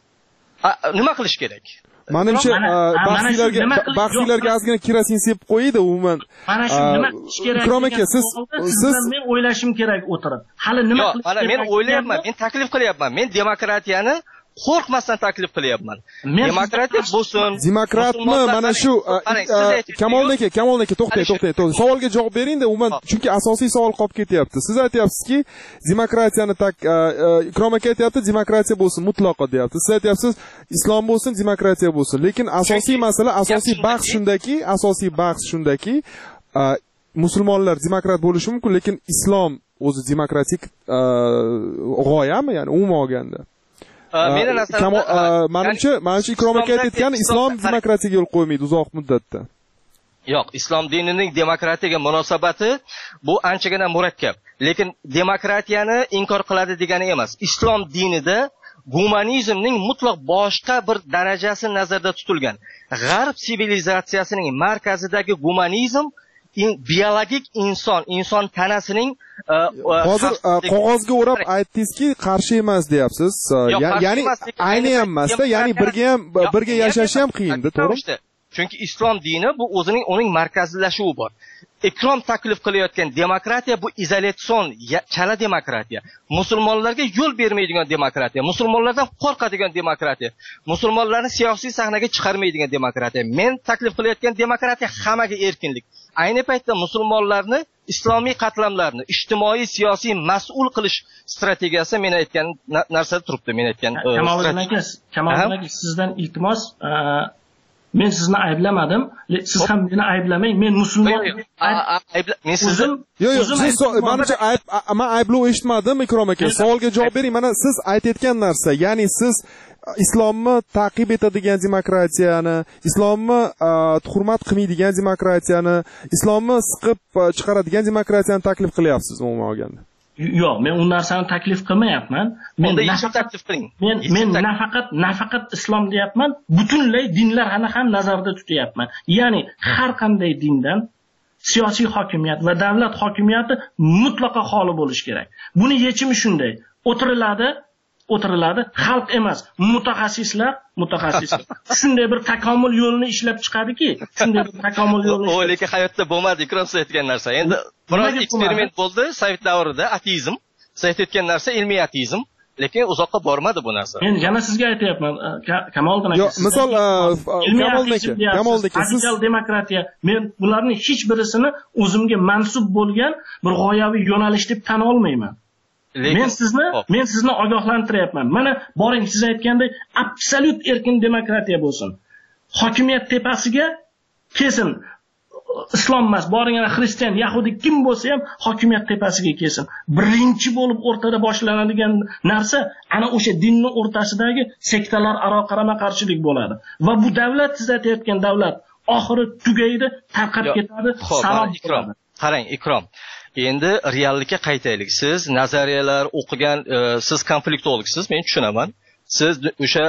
Nima qilish kerak? Menimcha bahsiylarga bahsiylarga ozgina kerosin sepib qo'ydi umuman. Mana shu nima qilish kerak? Ikrom aka, siz siz men o'ylashim kerak o'tirib. Hali nima qilish kerak? Mana men o'ylayapman, men taklif qilyapman. Men demokratiyani qo'rqmasdan taklif qilyapman. Demokratiya bo'lsin. Demokratmi? Mana shu Kamol aka, Kamol aka to'xtang, to'xtang, to'xtang. Savolga javob bering-da, umuman chunki asosiy savol qolib ketyapti. Siz aytyapsizki, demokratiyani tak Ikrom aka aytyapti, demokratiya bo'lsin, mutlaqo deyapti. Siz aytyapsiz, islom bo'lsin, demokratiya bo'lsin. Lekin asosiy masala, asosiy bahs shundaki, asosiy bahs shundaki, musulmonlar demokrat bo'lishi mumkin, lekin islom o'zi demokratik g'oyami, ya'ni umuman olganda. Meni nazarimda menimcha, menimcha Ikrom aka aytgan islom demokratiyaga yo'l qo'ymaydi uzoq muddatda. Yo'q, islom dinining demokratiyaga munosabati bu anchagina murakkab. Lekin demokratiyani inkor qiladi degani emas. Islom dinida gumanizmning mutlaq boshqa bir darajasi nazarda tutilgan. G'arb sivilizatsiyasining markazidagi gumanizm biologik inson, inson tanasining hozir qog'ozga o'rab aytdingizki, qarshi emas deyapsiz. Ya'ni ayni ham emasda, ya'ni birga ham birga yashash ham qiyinda, to'g'rimi? Chunki islom dini bu o'zining uning markazlashuvi bor. Ikrom taklif qilayotgan demokratiya bu izolyatsion, chala demokratiya. Musulmonlarga yo'l bermaydigan demokratiya, musulmonlardan qo'rqadigan demokratiya, musulmonlarni siyosiy sahnaga chiqarmaydigan demokratiya. Men taklif qilayotgan demokratiya hammaga erkinlik. Ayni paytda musulmonlarni islomiy qatlamlarni ijtimoiy siyosiy mas'ul qilish strategiyasi men aytgan narsada turibdi. Men aytgan Kamoliddin aka, Kamoliddin aka, sizdan iltimos, men sizni ayblamadim, siz ham meni ayblamang. Men musulmon men sizni yo'q yo'q, siz menimcha ayb men ayblov eshitmadim. Ikrom aka, savolga javob bering. Mana siz aytayotgan narsa, ya'ni siz islomni ta'qib etadigan demokratiyani, islomni hurmat qilmaydigan demokratiyani, islomni siqib chiqaradigan demokratiyani taklif qilyapsiz umuman olganda. Yo'q, men u narsani taklif qilmayapman. Men taklif qiling. Men men nafaqat nafaqat islom deyapman, butunlay dinlarni ham nazarda tutyapman. Ya'ni har qanday dindan siyosiy hokimiyat va davlat hokimiyati mutlaqo xoli bo'lishi kerak. Buni yechimi shunday: o'tiriladi, o'tiriladi, xalq emas, mutaxassislar, mutaxassislar shunday bir takomil yo'lini ishlab chiqadiki, shunday bir takomil yo'lni. O lekin hayotda bo'lmadi, Ikrom siz aytgan narsa. Endi biroz eksperiment bo'ldi Sovet davrida, ateizm. Siz aytgan narsa ilmiy ateizm, lekin uzoqqa bormadi bu narsa. Men yana sizga aytayapman, Kamoliddin aka. Yo'q, misol Kamoliddin aka, Kamoliddin aka, siz radikal demokratiya, men bularning hech birisini o'zimga mansub bo'lgan bir g'oyaviy yo'nalish deb tan olmayman. Men sizni men sizni ogohlantiryapman. Mana boring, siz aytgandek absolyut erkin demokratiya bo'lsin. Hokimiyat tepasiga kelsin. Islom emas, boring ana xristian, yahudi kim bo'lsa ham hokimiyat tepasiga kelsin. Birinchi bo'lib o'rtada boshlanadigan narsa ana o'sha dinning o'rtasidagi sektalar aro qarama-qarshilik bo'ladi. Va bu davlat, siz aytayotgan davlat oxiri tugaydi, tarqab ketadi, salom Ikrom. Qarang, Ikrom. Endi reallikka qaytaylik. Siz nazariyalar o'qigan, siz konfliktologsizsiz, men tushunaman. Siz o'sha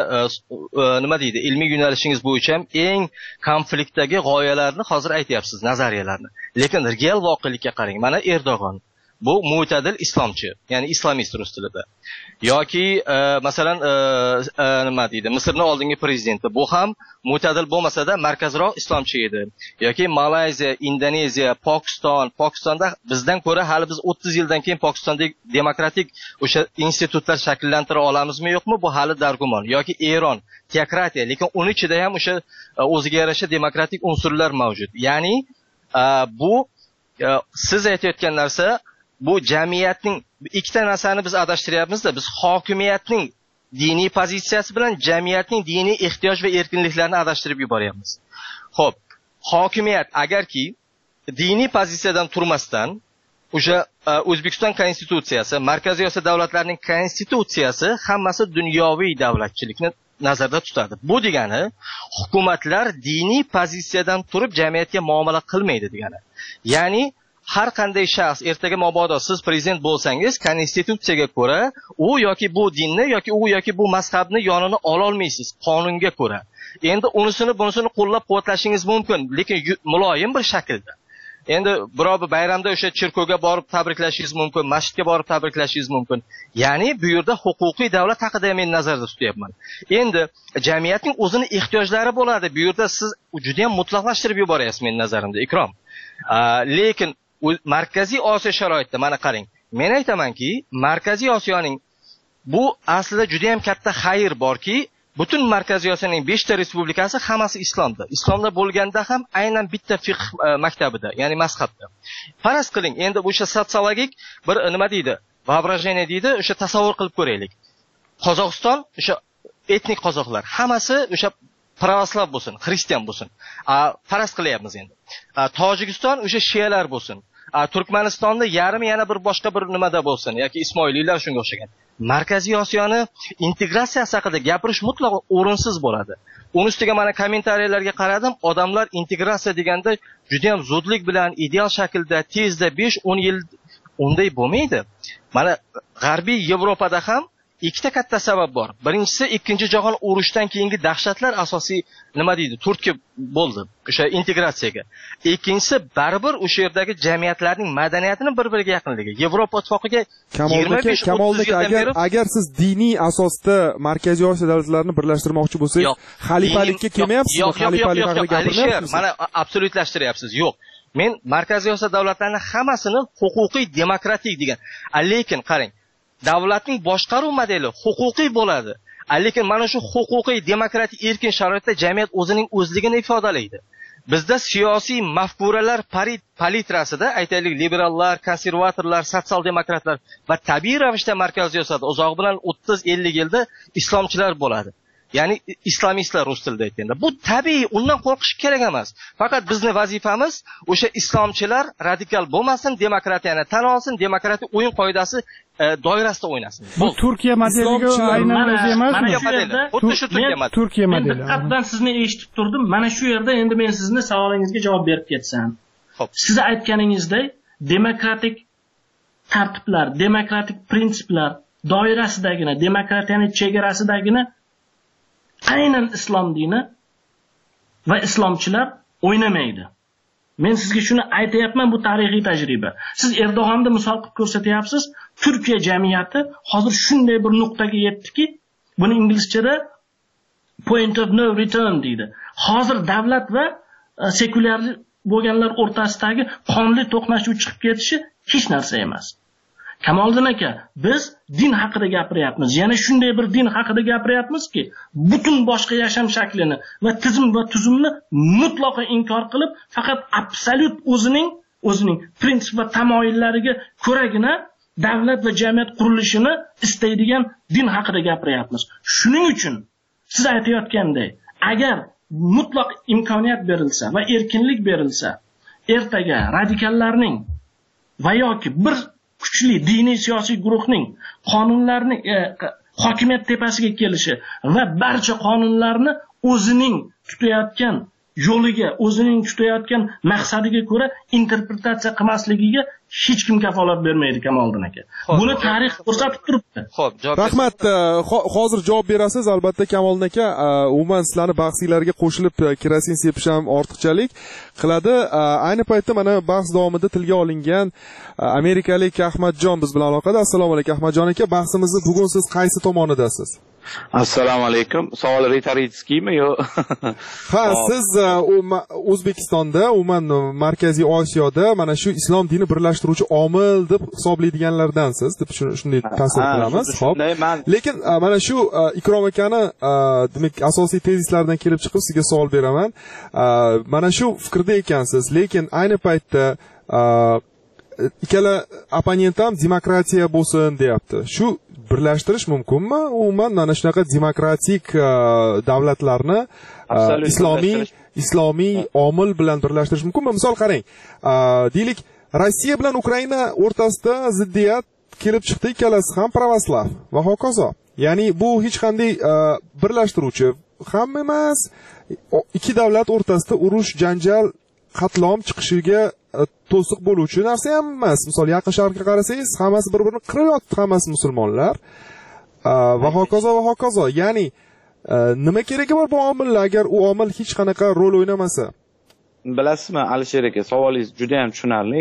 nima deydi, ilmiy yo'nalishingiz bo'yicha ham eng konfliktdagi g'oyalarni hozir aytyapsiz, nazariyalarni. Lekin real voqelikka qarang. Mana Erdo'g'on bu mo'tadil islomchi, ya'ni islamist rus tilida. Yoki masalan nima deydi, Misrning oldingi prezidenti, bu ham mo'tadil bo'lmasa-da markazroq islomchi edi. Yoki Malayziya, Indoneziya, Pokiston, Pokistonda bizdan ko'ra hali biz o'ttiz yildan keyin Pokistondagi demokratik o'sha institutlar shakllantira olamizmi yo'qmi, bu hali dargumon. Yoki Eron, teokratiya, lekin uning ichida ham o'sha o'ziga yarasha demokratik unsurlar mavjud. Ya'ni bu siz aytayotgan narsa bu jamiyatning ikkita narsani biz adashtiryapmiz-da. Biz hokimiyatning diniy pozitsiyasi bilan jamiyatning diniy ehtiyoj va erkinliklarini adashtirib yuboryapmiz. Xo'p, hokimiyat agarki diniy pozitsiyadan turmasdan o'sha O'zbekiston konstitutsiyasi, Markaziy Osiyo davlatlarining konstitutsiyasi hammasi dunyoviy davlatchilikni nazarda tutadi. Bu degani hukumatlar diniy pozitsiyadan turib jamiyatga muomala qilmaydi degani. Ya'ni har qanday shaxs ertaga mabodo siz prezident bo'lsangiz, konstitutsiyaga ko'ra u yoki bu dinni yoki u yoki bu mazhabni yonini ola olmaysiz, qonunga ko'ra. Endi unisini bunisini qo'llab-quvvatlashingiz mumkin, lekin muloyim bir shaklda. Endi biror bir bayramda o'sha cherkovga borib tabriklashingiz mumkin, masjidga borib tabriklashingiz mumkin. Ya'ni bu yerda huquqiy davlat haqida men nazarda tutyapman. Endi jamiyatning o'zini ehtiyojlari bo'ladi. Bu yerda siz juda ham mutlaqlashtirib yuboryapsiz men nazarimda, Ikrom. Lekin Markaziy Osiyo sharoitida mana qarang. Men aytamanki, Markaziy Osiyoning bu aslida juda ham katta xayr borki, butun Markaziy Osiyoning beshta respublikasi hammasi islomda. Islomda bo'lganda ham aynan bitta fiqh maktabida, ya'ni mazhabda. Faraz qiling, endi o'sha sotsiologik bir nima deydi? Воображение deydi, o'sha tasavvur qilib ko'raylik. Qozog'iston, o'sha etnik qozoqlar hammasi o'sha pravoslav bo'lsin, xristian bo'lsin. Faraz qilyapmiz endi. Tojikiston o'sha shiyalar bo'lsin. Turkmanistonda yarmi yana bir boshqa bir nimada bo'lsin yoki Ismoiliylar shunga o'xshagan. Markaziy Osiyoni integratsiyasi haqida gapirish mutlaqo o'rinsiz bo'ladi. Uning ustiga mana kommentariyalarga qaradim, odamlar integratsiya deganda juda ham zudlik bilan, ideal shaklda, tezda besh o'n yil unday bo'lmaydi. Mana G'arbiy Yevropada ham ikkita katta sabab bor. Birinchisi Ikkinchi jahon urushidan keyingi dahshatlar asosiy nima deydi? Turtki bo'ldi o'sha integratsiyaga. Ikkinchisi baribir o'sha yerdagi jamiyatlarning madaniyatining bir-biriga yaqinligi. Yevropa ittifoqiga Kamoldagi agar agar siz diniy asosda Markaziy Osiyo davlatlarini birlashtirmoqchi bo'lsangiz, xalifalikka kelmayapsizmi? Xalifalik haqida gapirmayapsizmi? Mana absolutlashtiryapsiz. Yo'q. Men Markaziy Osiyo davlatlarining hammasini huquqiy demokratik degan. Lekin qarang, davlatning boshqaruv modeli huquqiy bo'ladi. Lekin mana shu huquqiy, demokratik, erkin sharoitda jamiyat o'zining o'zligini ifodalaydi. Bizda siyosiy mafkuralar palitrasida aytaylik liberallar, konservatorlar, sotsial demokratlar va tabiiy ravishda Markaziy Osiyoda uzoq bilan o'ttiz ellik yilda islomchilar bo'ladi. Ya'ni islamistlar rus tilida aytganda. Bu tabiiy, undan qo'rqish kerak emas. Faqat bizning vazifamiz o'sha islomchilar radikal bo'lmasin, demokratiyani tan olsin, demokratik o'yin qoidasi e, doirasida o'ynasin. Bu Turkiya modeliga aynan o'zi emasmi? Xuddi shu Turkiya modeli. Turkiya modeli. Men diqqatdan sizni eshitib turdim. Mana shu yerda endi men sizni savolingizga javob berib ketsam. Xo'p. Siz aytganingizdek, demokratik tartiblar, demokratik prinsiplar doirasidagina, demokratiyaning chegarasidagina aynan islom dini va islomchilar o'ynamaydi. Men sizga shuni aytayapman, bu tarixiy tajriba. Siz Erdo'g'onni misol qilib ko'rsatyapsiz. Turkiya jamiyati hozir shunday bir nuqtaga yetdiki, buni inglizchada point of no return deydi. Hozir davlat va sekulyar bo'lganlar o'rtasidagi qonli to'qnashuv chiqib ketishi hech narsa emas. Kamoliddin aka, biz din haqida gapiryapmiz. Yana shunday bir din haqida gapiryapmizki, butun boshqa yasham shaklini va tizim va tuzumni mutlaqo inkor qilib, faqat absolyut o'zining o'zining prinsip va tamoyillariga ko'ragina davlat va jamiyat qurilishini istaydigan din haqida gapiryapmiz. Shuning uchun siz aytayotgandek, agar mutlaq imkoniyat berilsa va erkinlik berilsa, ertaga radikallarning va yoki bir kuchli diniy siyosiy guruhning qonunlarni e, hokimiyat tepasiga kelishi va barcha qonunlarni o'zining tutayotgan yo'liga, o'zining tutayotgan maqsadiga ko'ra interpretatsiya qilmasligiga hech kim kafolat bermaydi, Kamoliddin aka. Buni tarix ko'rsatib turibdi. Xo'p, rahmat. Hozir javob berasiz, albatta Kamoliddin aka. Umuman sizlarning bahsingizlarga qo'shilib kerosin sepish ham ortiqchalik qiladi. Ayni paytda mana bahs davomida tilga olingan amerikalik Ahmadjon biz bilan aloqada. Assalomu alaykum Ahmadjon aka. Bahsimizni bugun siz qaysi tomonidasiz? Assalomu alaykum. Savol retoriskimi yo? Ha, siz O'zbekistonda, umuman Markaziy Osiyoda mana shu islom dini birlashtiruvchi omil deb hisoblaydiganlardansiz, deb shunday tasavvur qilamiz. Xo'p. Lekin mana shu Ikrom akani demak asosiy tezislaridan kelib chiqib sizga savol beraman. Mana shu fikrda ekansiz, lekin ayni paytda ikkala opponent ham demokratiya bo'lsin deyapti. Shu birlashtirish mumkinmi? Umuman mana shunaqa demokratik davlatlarni islomiy islomiy omil bilan birlashtirish mumkinmi? Misol qarang, deylik, Rossiya bilan Ukraina o'rtasida ziddiyat kelib chiqdi, ikkalasi ham pravoslav va hokazo. Ya'ni bu hech qanday birlashtiruvchi ham emas. Ikki davlat o'rtasida urush, janjal, qatlom chiqishiga to'siq bo'luvchi narsa ham emas. Misol Yaqin Sharqqa qarasangiz, hammasi bir-birini qiryapti, hammasi musulmonlar va hokazo va hokazo. Ya'ni nima keragi bor bu omillar agar u omil hech qanaqa rol o'ynamasa? Bilasizmi, Alisher aka, savolingiz juda ham tushunarli.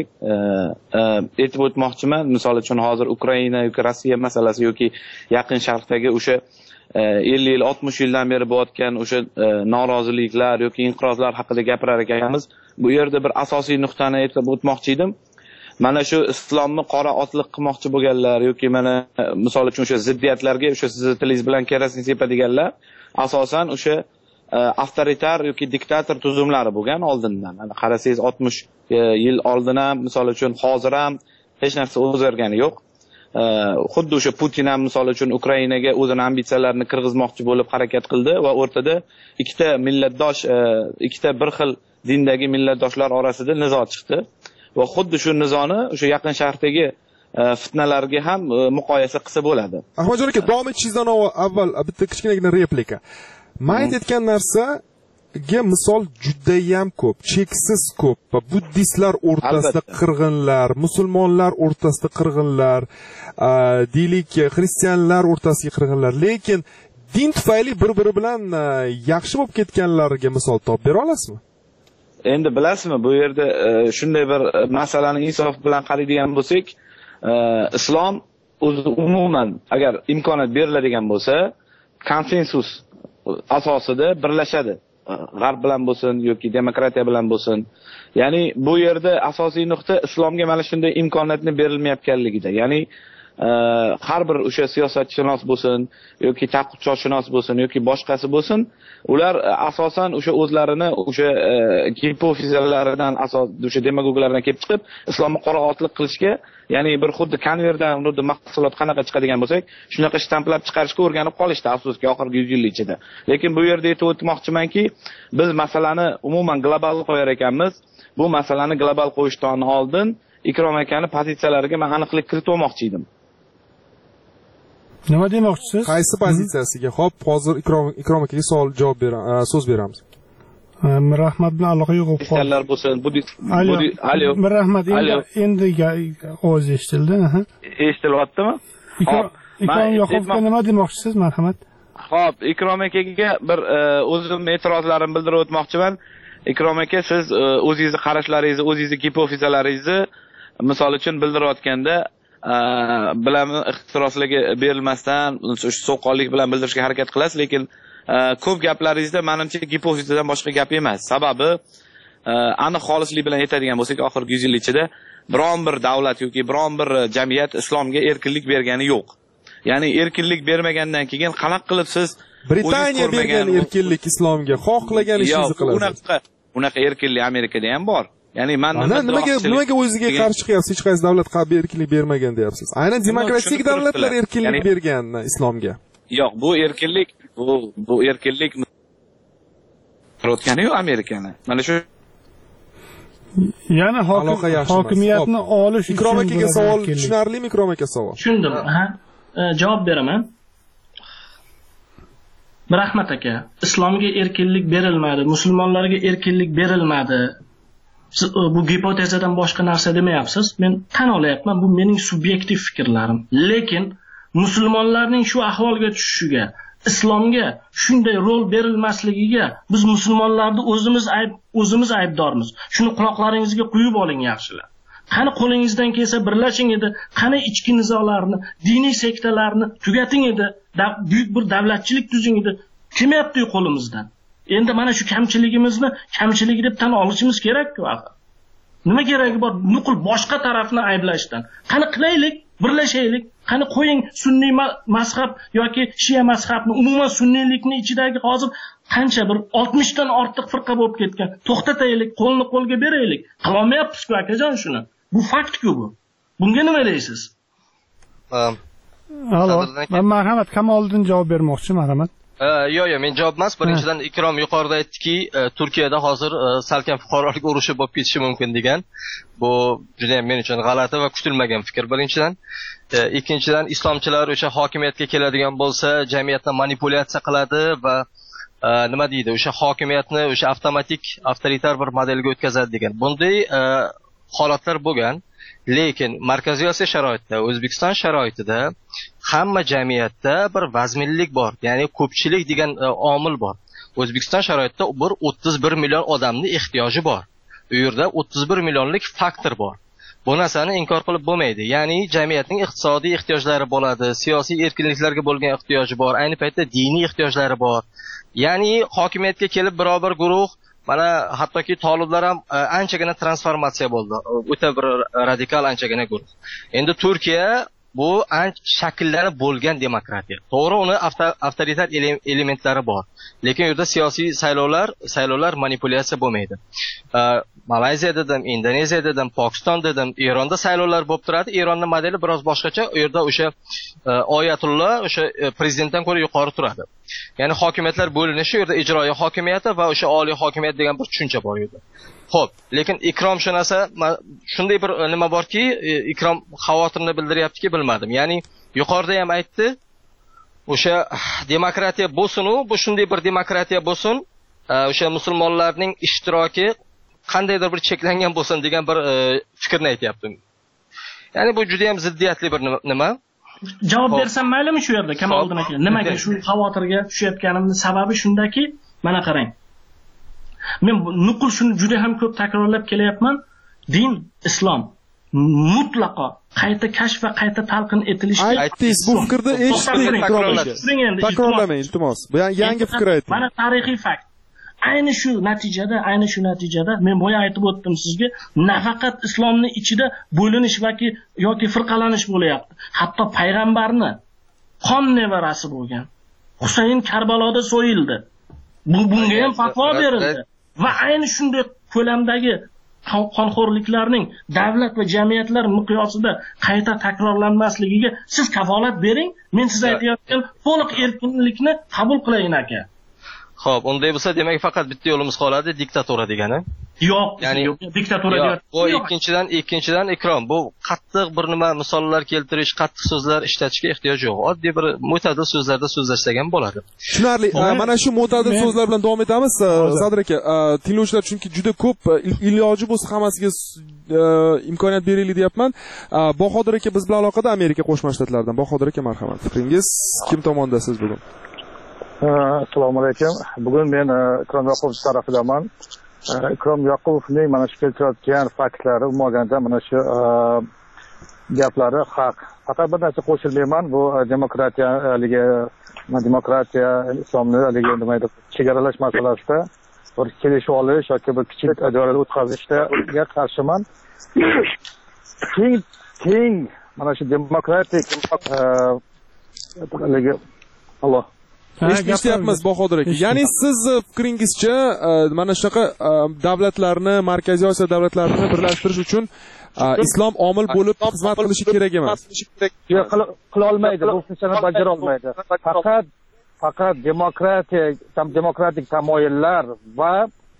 Aytib o'tmoqchiman, misol uchun hozir Ukraina yoki Rossiya masalasi yoki Yaqin Sharqdagi o'sha ellik yil, oltmish yildan beri bo'layotgan o'sha noroziliklar yoki inqirozlar haqida gapirar ekanmiz. Bu yerda bir asosiy nuqtani aytib o'tmoqchi edim. Mana shu islomni qora otliq qilmoqchi bo'lganlar yoki mana misol uchun o'sha ziddiyatlarga o'sha sizni tilingiz bilan kerosin sepadiganlar asosan o'sha avtoritar yoki diktator tuzumlari bo'lgan oldindan. Mana qarasangiz oltmish yil oldin ham, misol uchun hozir ham hech narsa o'zgargani yo'q. Xuddi o'sha Putin ham misol uchun Ukrainaga o'zini ambitsiyalarini kirgizmoqchi bo'lib harakat qildi va o'rtada ikkita millatdosh, ikkita bir xil dindagi millatdoshlar orasida nizo chiqdi va xuddi shu nizoni o'sha Yaqin Sharqdagi fitnalarga ham muqoyasa qilsa bo'ladi. Ahmadjon aka, davom etishingizdan avval bitta kichkinagina replika. Men aytgan narsaga misol juda ham ko'p, cheksiz ko'p. Va buddistlar o'rtasida qirg'inlar, musulmonlar o'rtasida qirg'inlar, deylik, xristianlar o'rtasidagi qirg'inlar, lekin din tufayli bir-biri bilan yaxshi bo'lib ketganlarga misol topib bera olasizmi? Endi bilasizmi, bu yerda shunday bir masalani insof bilan qaraydigan bo'lsak, islom o'zi umuman agar imkoniyat beriladigan bo'lsa, konsensus asosida birlashadi. G'arb bilan bo'lsin yoki demokratiya bilan bo'lsin. Ya'ni bu yerda asosiy nuqta islomga mana shunday imkoniyatni berilmayotganligida. Ya'ni har bir o'sha siyosatshunos bo'lsin yoki tadqiqotshunos bo'lsin yoki boshqasi bo'lsin, ular asosan o'sha o'zlarini o'sha gipofizalaridan asos o'sha demagoglardan kelib chiqib islomni qora otliq qilishga, ya'ni bir xuddi konvertdan xuddi mahsulot qanaqa chiqadigan bo'lsak, shunaqa shtamplab chiqarishga o'rganib qolishdi afsuski oxirgi yuz yil ichida. Lekin bu yerda aytib o'tmoqchimanki, biz masalani umuman global qo'yar ekanmiz. Bu masalani global qo'yishdan oldin Ikrom akani pozitsiyalariga men aniqlik kiritib olmoqchi edim. Nima demoqchisiz? Qaysi pozitsiyasiga? Xo'p, hozir Ikrom Ikrom akaga savol javob beramiz, so'z beramiz. Rahmat bilan aloqa yo'q bo'lib qoldi. Xayrlar bo'lsin. Bu Alo. Rahmat, endi endi ovoz eshitildi, ha? Eshitilyaptimi? Ikrom Yoqubovga nima demoqchisiz, marhamat? Xo'p, Ikrom akaga bir o'zim e'tirozlarimni bildirib o'tmoqchiman. Ikrom aka, siz o'zingizning qarashlaringizni, o'zingizning gipofizalaringizni misol uchun bildirayotganda bilan ixtiroslarga berilmasdan o'sha so'qqonlik bilan bildirishga harakat qilasiz, lekin ko'p gaplaringizda menimcha gipofizadan boshqa gap emas. Sababi aniq xolislik bilan aytadigan bo'lsak, oxirgi yuz yil ichida biron bir davlat yoki biron bir jamiyat islomga erkinlik bergani yo'q. Ya'ni erkinlik bermagandan keyin qanaqa qilib siz Britaniya bergan erkinlik islomga xohlagan ishingizni qilasiz? Unaqa unaqa erkinlik Amerikada ham bor. Ya'ni men nimaga nimaga o'ziga qarshi chiqyapsiz? Hech qaysi davlat qabul erkinlik bermagan deyapsiz. Aynan demokratik davlatlar erkinlik bergan islomga. Yo'q, bu erkinlik, bu bu erkinlik o'tgani yo'q Amerikani. Mana shu ya'ni hokimiyatni olish uchun Ikrom akaga savol tushunarlimi? Ikrom aka savol. Tushundim. Ha, javob beraman. Rahmat aka, islomga erkinlik berilmadi, musulmonlarga erkinlik berilmadi. Siz bu gipotezadan boshqa narsa demayapsiz. Men tan olyapman, bu mening subyektiv fikrlarim. Lekin musulmonlarning shu ahvolga tushishiga, islomga shunday rol berilmasligiga biz musulmonlarni o'zimiz ayb o'zimiz aybdormiz. Shuni quloqlaringizga quyib oling yaxshilar. Qani qo'lingizdan kelsa birlashing edi, qani ichki nizolarni, diniy sektalarni tugating edi, buyuk bir davlatchilik tuzing edi. Kelmayapti-yu qo'limizdan. Endi mana shu kamchiligimizni kamchilik deb tan olishimiz kerak-ku axir. Nima keragi bor nuqul boshqa tarafni ayblashdan? Qani qilaylik, birlashaylik. Qani qo'ying sunniy mazhab yoki shiya mazhabni, umuman sunniylikning ichidagi hozir qancha bir oltmish dan ortiq firqa bo'lib ketgan. To'xtataylik, qo'lni qo'lga beraylik. Qilolmayapmiz-ku akajon shuni. Bu fakt-ku bu. Bunga nima deysiz? Alo, men marhamat Kamoliddin javob bermoqchi, marhamat. Yo'q, yo'q, men javob emas. Birinchidan Ikrom yuqorida aytdiki, Turkiyada hozir salkam fuqarolik urushi bo'lib ketishi mumkin degan. Bu juda ham men uchun g'alati va kutilmagan fikr birinchidan. Ikkinchidan, islomchilar o'sha hokimiyatga keladigan bo'lsa, jamiyatni manipulyatsiya qiladi va nima deydi, o'sha hokimiyatni o'sha avtomatik, avtoritar bir modelga o'tkazadi degan. Bunday holatlar bo'lgan. Lekin Markaziy Osiyo sharoitida, O'zbekiston sharoitida hamma jamiyatda bir vazminlik bor, ya'ni ko'pchilik degan omil bor. O'zbekiston sharoitida bir o'ttiz bir million odamning ehtiyoji bor. U yerda o'ttiz bir millionlik faktor bor. Bu narsani inkor qilib bo'lmaydi. Ya'ni jamiyatning iqtisodiy ehtiyojlari bo'ladi, siyosiy erkinliklarga bo'lgan ehtiyoji bor, ayni paytda diniy ehtiyojlari bor. Ya'ni hokimiyatga kelib birobar guruh, mana hattoki toliblar ham anchagina transformatsiya bo'ldi. O'ta bir radikal anchagina guruh. Endi Turkiya bu shakllanib bo'lgan demokratiya. To'g'ri, uni avtoritar elementlari bor. Lekin u yerda siyosiy saylovlar, saylovlar manipulyatsiya bo'lmaydi. Malayziya dedim, Indoneziya dedim, Pokiston dedim, Eronda saylovlar bo'lib turadi. Eronning modeli biroz boshqacha. U yerda o'sha oyatullo o'sha prezidentdan ko'ra yuqori turadi. Ya'ni hokimiyatlar bo'linishi, u yerda ijroiy hokimiyati va o'sha oliy hokimiyat degan bir tushuncha bor edi. Xo'p, lekin Ikrom shu narsa shunday bir nima borki, Ikrom xavotirini bildiryaptiki, bilmadim. Ya'ni yuqorida ham aytdi, o'sha demokratiya bo'lsin, bu shunday bir demokratiya bo'lsin, o'sha musulmonlarning ishtiroki qandaydir bir cheklangan bo'lsin degan bir fikrni aytyaptim. Ya'ni bu juda ham ziddiyatli bir nima. Javob bersam maylimi shu yerda Kamoliddin aka? Nimaga shu xavotirga tushayotganimning sababi shundaki, mana qarang. Men nuqul shuni juda ham ko'p takrorlab kelyapman. Din islom mutlaqo qayta kashf va qayta talqin etilishga aytdingiz. Bu fikrni eshitdik, takrorlamang iltimos. Bu yangi fikr ayting. Mana tarixiy fakt. Ayni shu natijada, ayni shu natijada men boya aytib o'tdim sizga, nafaqat islomning ichida bo'linish yoki yoki firqalanish bo'layapti. Hatto payg'ambarni qon nevarasi bo'lgan Husayn Karbaloda so'yildi. Bu bunga ham fatvo berildi. Va ayni shunday ko'lamdagi qonxo'rliklarning davlat va jamiyatlar miqyosida qayta takrorlanmasligiga siz kafolat bering. Men siz aytayotgan to'liq erkinlikni qabul qilayin aka. Xo'p, unday bo'lsa, demak faqat bitta yo'limiz qoladi, diktatura degani. Yo'q, ya'ni diktatura deyapti. Bu ikkinchidan, ikkinchidan Ikrom, bu qattiq bir nima misollar keltirish, qattiq so'zlar ishlatishga ehtiyoj yo'q. Oddiy bir mo'tadil so'zlarda so'zlashsak ham bo'ladi. Tushunarli. Mana shu mo'tadil so'zlar bilan davom etamiz. Zodir aka, tinglovchilar chunki juda ko'p iloji bo'lsa hammasiga imkoniyat beraylik deyapman. Bahodir aka biz bilan aloqada, Amerika Qo'shma Shtatlaridan. Bahodir aka, marhamat. Fikringiz kim tomondasiz bugun? Assalomu alaykum. Bugun men Ikrom Yoqubov tarafidaman. Ikrom Yoqubovning mana shu keltirayotgan faktlari umumaganda mana shu gaplari haq. Faqat bir narsa qo'shilmayman, bu demokratiyaligi, demokratiya, islomni haligi nima edi, chegaralash masalasida bir kelishib olish yoki bir kichik ajoylar o'tkazishga qarshiman. Teng teng mana shu demokratik haligi Allah eshityapmiz Bahodir aka. Ya'ni siz fikringizcha mana shunaqa davlatlarni, Markaziy Osiyo davlatlarini birlashtirish uchun islom omil bo'lib xizmat qilishi kerak emas. Yo'q, qila olmaydi, bu funksional bajara olmaydi. Faqat faqat demokratiya, demokratik tamoyillar va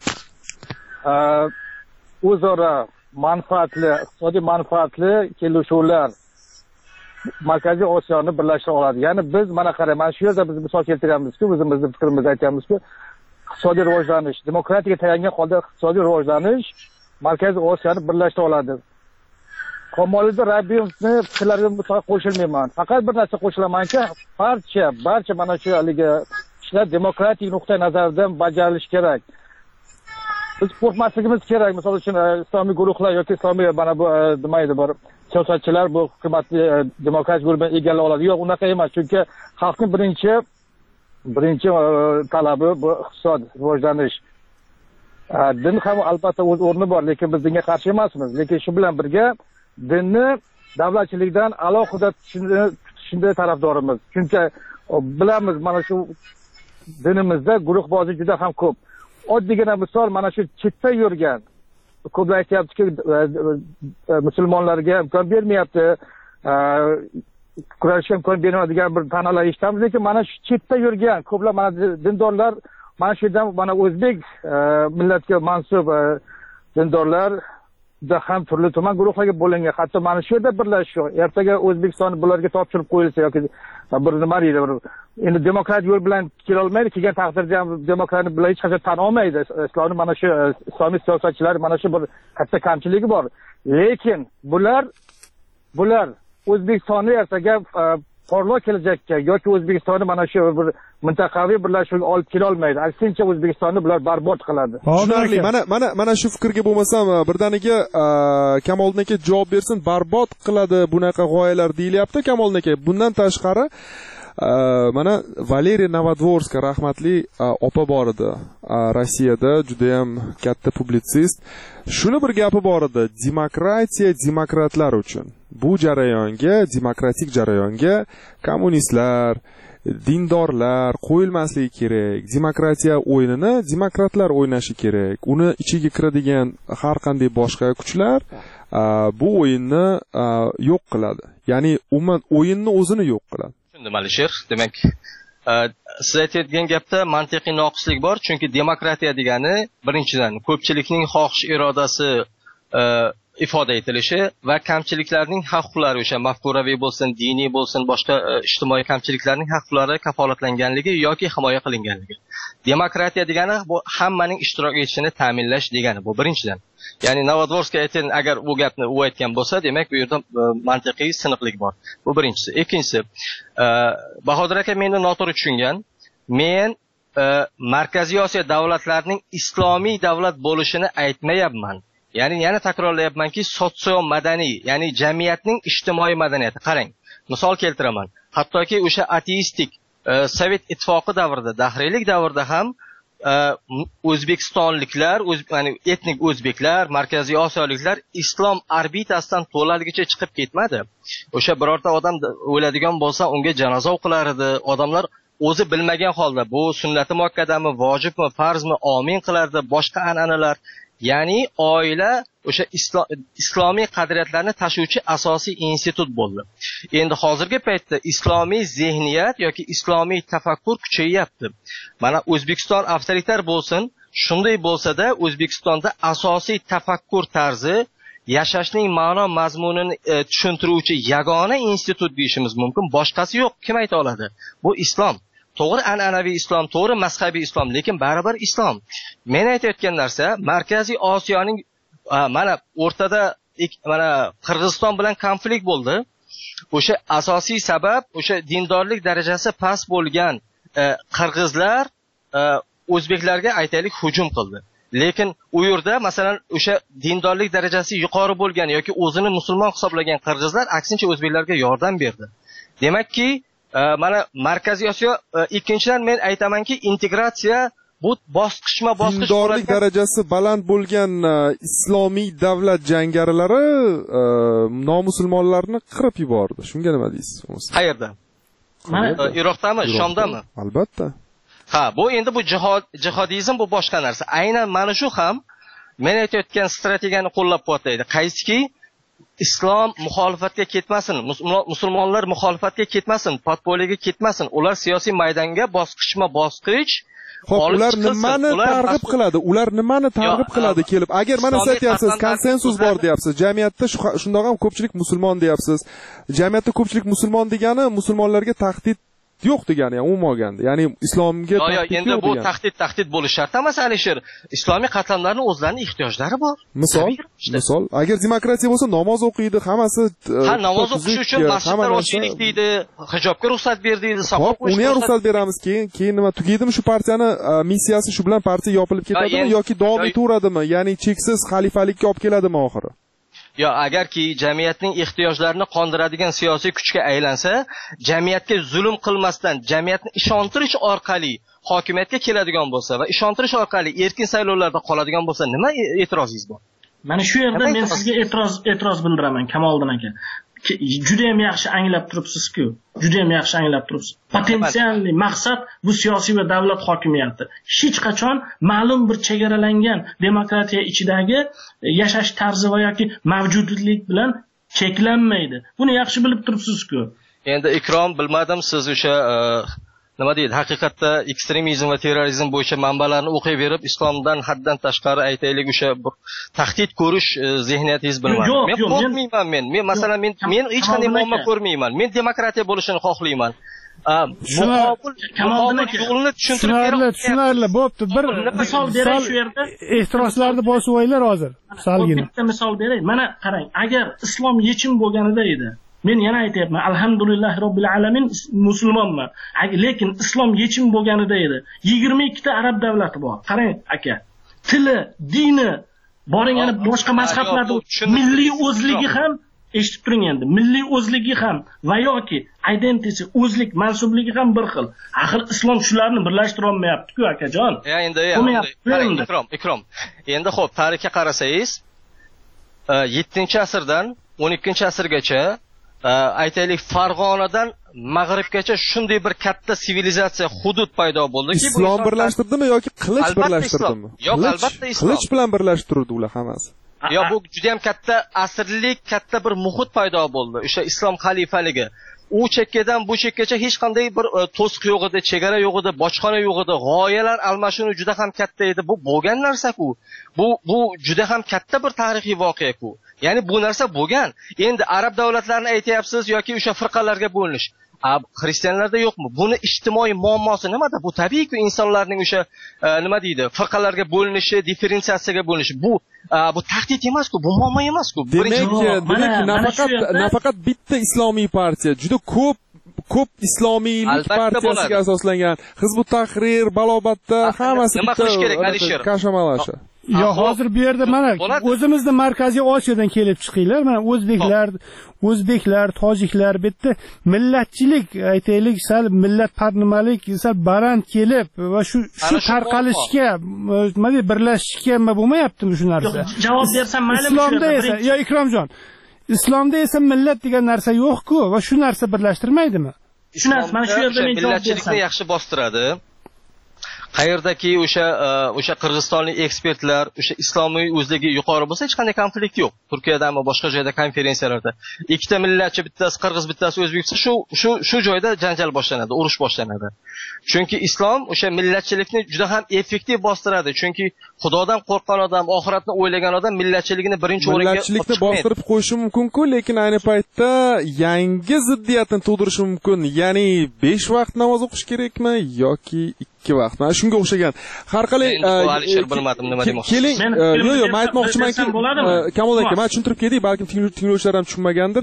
o'zaro manfaatli, iqtisodiy manfaatli kelishuvlar Markaziy Osiyoni birlashtira oladi. Ya'ni biz mana qarang, mana shu yerda biz misol keltiramizki, o'zimizning fikrimizni aytamizki, iqtisodiy rivojlanish, demokratiyaga tayangan holda iqtisodiy rivojlanish Markaziy Osiyoni birlashtira oladi. Kamoliddin Rabbiyevning fikrlariga mutlaqo qo'shilmayman. Faqat bir narsa qo'shilamanki, barcha, barcha mana shu haligi ishlar demokratik nuqtai nazardan bajarilishi kerak. Biz qo'rqmasligimiz kerak. Misol uchun islomiy guruhlar yoki islomiy mana bu nima edi bor siyosatchilar bu hukumatni demokratik yo'l bilan egallab oladi. Yo'q, unaqa emas. Chunki xalqning birinchi birinchi talabi bu iqtisod, rivojlanish. Din ham albatta o'z o'rni bor, lekin biz dinga qarshi emasmiz. Lekin shu bilan birga dinni davlatchilikdan alohida tutishni tarafdorimiz. Chunki bilamiz, mana shu dinimizda guruhbozlik juda ham ko'p. Oddiygina misol mana shu chetda yurgan ko'plar aytyaptiki musulmonlarga imkon bermayapti, kurashishga imkon bermaydigan bir ta'nalar eshitamiz, lekin mana shu chetda yurgan ko'plar mana dindorlar mana shu yerdan mana o'zbek millatga mansub dindorlar da ham turli tuman guruhlarga bo'lingan, hatto mana shu yerda birlashish, ertaga O'zbekiston bularga topshirib qo'yilsa yoki bir nima deydi, endi demokrat yo'l bilan kela olmaydi, kelgan taqdirda ham demokratni bular hech qachon tan olmaydi. Islomni mana shu islomiy siyosatchilar mana shu bir katta kamchiligi bor. Lekin bular bular O'zbekistonni ertaga porloq kelajakka yoki O'zbekistonni mana shu bir mintaqaviy birlashuvga olib kela olmaydi. Aksincha O'zbekistonni bular barbod qiladi. Tushunarli. Mana mana mana shu fikrga bo'lmasam birdaniga Kamoliddin aka javob bersin. Barbod qiladi bunaqa g'oyalar deyilyapti Kamoliddin aka. Bundan tashqari mana Valeriy Novodvorskaya rahmatli opa bor edi. Rossiyada juda ham katta publitsist. Shuni bir gapi bor edi. Demokratiya demokratlar uchun. Bu jarayonga, demokratik jarayonga kommunistlar, dindorlar qo'yilmasligi kerak. Demokratiya o'yinini demokratlar o'ynashi kerak. Uni ichiga kiradigan har qanday boshqa kuchlar bu o'yinni yo'q qiladi. Ya'ni umuman o'yinni o'zini yo'q qiladi. Tushundim Alisher. Demak, siz aytayotgan gapda mantiqiy noqislik bor, chunki demokratiya degani birinchidan ko'pchilikning xohish irodasi ifoda etilishi va kamchiliklarning haq-huquqlari, o'sha mafkuraviy bo'lsin, diniy bo'lsin, boshqa ijtimoiy kamchiliklarning haq-huquqlari kafolatlanganligi yoki himoya qilinganligi. Demokratiya degani bu hammaning ishtirok etishini ta'minlash degani. Bu birinchidan. Ya'ni Novodvorskaya aytgan, agar bu gapni u aytgan bo'lsa, demak bu yerda mantiqiy siniqlik bor. Bu birinchisi. Ikkinchisi, Bahodir aka meni noto'g'ri tushungan. Men Markaziy Osiyo davlatlarining islomiy davlat bo'lishini aytmayapman. Ya'ni yana takrorlayapmanki, sotio-madaniy, ya'ni jamiyatning ijtimoiy madaniyati. Qarang, misol keltiraman. Hattoki o'sha ateistik Sovet ittifoqi davrida, dahriylik davrida ham O'zbekistonliklar, ya'ni etnik o'zbeklar, Markaziy Osiyoliklar islom orbitasidan to'laligicha chiqib ketmadi. O'sha birorta odam o'ladigan bo'lsa, unga janoza o'qilar edi. Odamlar o'zi bilmagan holda bu sunnati muakkadami, vojibmi, farzmi, omin qilardi, boshqa an'analar. Ya'ni oila o'sha islomiy qadriyatlarni tashuvchi asosiy institut bo'ldi. Endi hozirgi paytda islomiy zehniyat yoki islomiy tafakkur kuchayyapti. Mana O'zbekiston avtoritar bo'lsin, shunday bo'lsa-da O'zbekistonda asosiy tafakkur tarzi, yashashning ma'no mazmunini e, tushuntiruvchi yagona institut deyishimiz mumkin. Boshqasi yo'q. Kim ayta oladi? Bu islom. To'g'ri an'anaviy islom, to'g'ri mazhabiy islom, lekin baribir islom. Men aytayotgan narsa, Markaziy Osiyoning mana o'rtada mana Qirg'iziston bilan konflikt bo'ldi. O'sha asosiy sabab o'sha dindorlik darajasi past bo'lgan qirg'izlar o'zbeklarga aytaylik hujum qildi. Lekin u yerda masalan o'sha dindorlik darajasi yuqori bo'lgan yoki o'zini musulmon hisoblagan qirg'izlar aksincha o'zbeklarga yordam berdi. Demakki, mana Markaziy Osiyo, ikkinchidan men aytamanki, integratsiya bu bosqichma-bosqich dindorlik darajasi baland bo'lgan islomiy davlat jangarilari nomusulmonlarni qirib yubordi. Shunga nima deysiz? Qayerda? Mana Iroqdami, Shomdami? Albatta. Ha, bu endi bu jihod, jihodizm bu boshqa narsa. Aynan mana shu ham men aytayotgan strategiyani qo'llab-quvvatlaydi. Qaysiki islom muxolifatga ketmasin, musulmonlar muxolifatga ketmasin, podpoliyaga ketmasin. Ular siyosiy maydonga bosqichma-bosqich Xo'p, ular nimani targ'ib qiladi? Ular nimani targ'ib qiladi kelib? Agar mana siz aytyapsiz, konsensus bor deyapsiz. Jamiyatda shundoq ham ko'pchilik musulmon deyapsiz. Jamiyatda ko'pchilik musulmon degani musulmonlarga tahdid yo'q degani, umuman olganda. Ya'ni islomga tahdid yo'q. Endi bu tahdid tahdid bo'lish shart emas, Alisher. Islomiy qatlamlarning o'zlarining ehtiyojlari bor. Misol, misol, agar demokratiya bo'lsa, namoz o'qiydi, hammasi. Ha, namoz o'qish uchun masjidlar ochaylik deydi, hijobga ruxsat ber deydi, saqoq qo'yish. Uni ham ruxsat beramiz, keyin keyin nima tugaydimi shu partiyani missiyasi shu bilan partiya yopilib ketadimi yoki davom etaveradimi? Ya'ni cheksiz xalifalikka olib keladimi oxiri? Yo, agarki jamiyatning ehtiyojlarini qondiradigan siyosiy kuchga aylansa, jamiyatga zulm qilmasdan, jamiyatni ishontirish orqali hokimiyatga keladigan bo'lsa va ishontirish orqali erkin saylovlarda qoladigan bo'lsa, nima e'tirozingiz bor? Mana shu yerda men sizga e'tiroz e'tiroz bildiraman, Kamoliddin aka. juda ham yaxshi anglab turibsiz-ku. Juda ham yaxshi anglab turibsiz. Potensialli maqsad bu siyosiy va davlat hokimiyati. Hech qachon ma'lum bir chegaralangan demokratiya ichidagi yashash tarzi va yoki mavjudlik bilan cheklanmaydi. Buni yaxshi bilib turibsiz-ku. Endi Ikrom, bilmadim siz o'sha nima deydi, haqiqatda ekstremizm va terrorizm bo'yicha manbalarni o'qiy berib, islomdan haddan tashqari aytaylik o'sha bir tahdid ko'rish zehniyatingiz bilmadim. Men qo'rqmayman men. Men masalan men men hech qanday muammo ko'rmayman. Men demokratiya bo'lishini xohlayman. Kamoliddin yo'lni tushuntirib tushunarli bo'pti. Bir misol beray shu yerda. Ehtiroslarni bosib o'ylar hozir. Salgina. Bitta misol beray. Mana qarang, agar islom yechim bo'lganida edi, men yana aytayapman, alhamdulillah robbil alamin musulmonman. Lekin islom yechim bo'lganida edi. yigirma ikkita arab davlati bor. Qarang aka. Tili, dini, boring yana boshqa mazhablarda milliy o'zligi ham eshitib turing endi. Milliy o'zligi ham va yoki identity, o'zlik, mansubligi ham bir xil. Axir islom shularni birlashtira olmayapti-ku akajon. Ya endi Ikrom, Ikrom. Endi xo'p, tarixga qarasangiz, yettinchi asrdan o'n ikkinchi asrgacha aytaylik Farg'onadan Mag'ribgacha shunday bir katta sivilizatsiya hudud paydo bo'ldiki, islom birlashtirdimi yoki qilich birlashtirdimi? Yo'q, albatta islom. Qilich bilan birlashtirdi ular hammasi. Yo'q, bu juda ham katta asrlik katta bir muhit paydo bo'ldi. O'sha islom xalifaligi. U chekkadan bu chekkacha hech qanday bir to'siq yo'q edi, chegara yo'q edi, bojxona yo'q edi, g'oyalar almashinuvi juda ham katta edi. Bu bo'lgan narsa-ku. Bu bu juda ham katta bir tarixiy voqea-ku. Ya'ni bu narsa bo'lgan. Endi arab davlatlarini aytayapsiz yoki o'sha firqalarga bo'linish. Xristianlarda yo'qmi? Buni ijtimoiy muammosi nimada? Bu tabiiyki insonlarning o'sha nima deydi, firqalarga bo'linishi, diferensiatsiyaga bo'linishi. Bu bu tahdid emas-ku, bu muammo emas-ku. Demak, demak nafaqat nafaqat bitta islomiy partiya, juda ko'p ko'p islomiylik partiyasiga asoslangan Hizbut Tahrir, Balobatda hammasi nima qilish kerak, Alisher? Kashamalashi. Yo, hozir bu yerda mana o'zimizni Markaziy Osiyodan kelib chiqinglar. Mana o'zbeklar, o'zbeklar, tojiklar bitta millatchilik, aytaylik, sal millat parnimalik, sal baland kelib va shu shu tarqalishga, nima deydi, birlashishga nima bo'lmayaptimi shu narsa? Javob bersam mayli. Islomda esa, yo Ikromjon, islomda esa millat degan narsa yo'q-ku va shu narsa birlashtirmaydimi? Shu narsa mana shu yerda men javob bersam. Millatchilikni yaxshi bostiradi. Qayerdaki o'sha o'sha qirg'izistonlik ekspertlar o'sha islomiy o'zligi yuqori bo'lsa hech qanday konflikt yo'q. Turkiyadami boshqa joyda konferensiyalarda ikkita millatchi, bittasi qirg'iz, bittasi o'zbek bo'lsa shu shu shu joyda janjal boshlanadi, urush boshlanadi. Chunki islom o'sha millatchilikni juda ham effektiv bostiradi. Chunki Xudodan qo'rqqan odam, oxiratni o'ylagan odam millatchiligini birinchi o'ringa millatchilikni bostirib qo'yishi mumkin-ku, lekin ayni paytda yangi ziddiyatni tug'dirishi mumkin. Ya'ni besh vaqt namoz o'qish kerakmi yoki ikki vaqt? Mana shunga o'xshagan. Har qalay Alisher bilmadim nima demoqchi. Keling, yo'q, yo'q, men aytmoqchimanki, Kamol aka, men tushuntirib ketdik, balkim tinglovchilar ham tushunmagandir.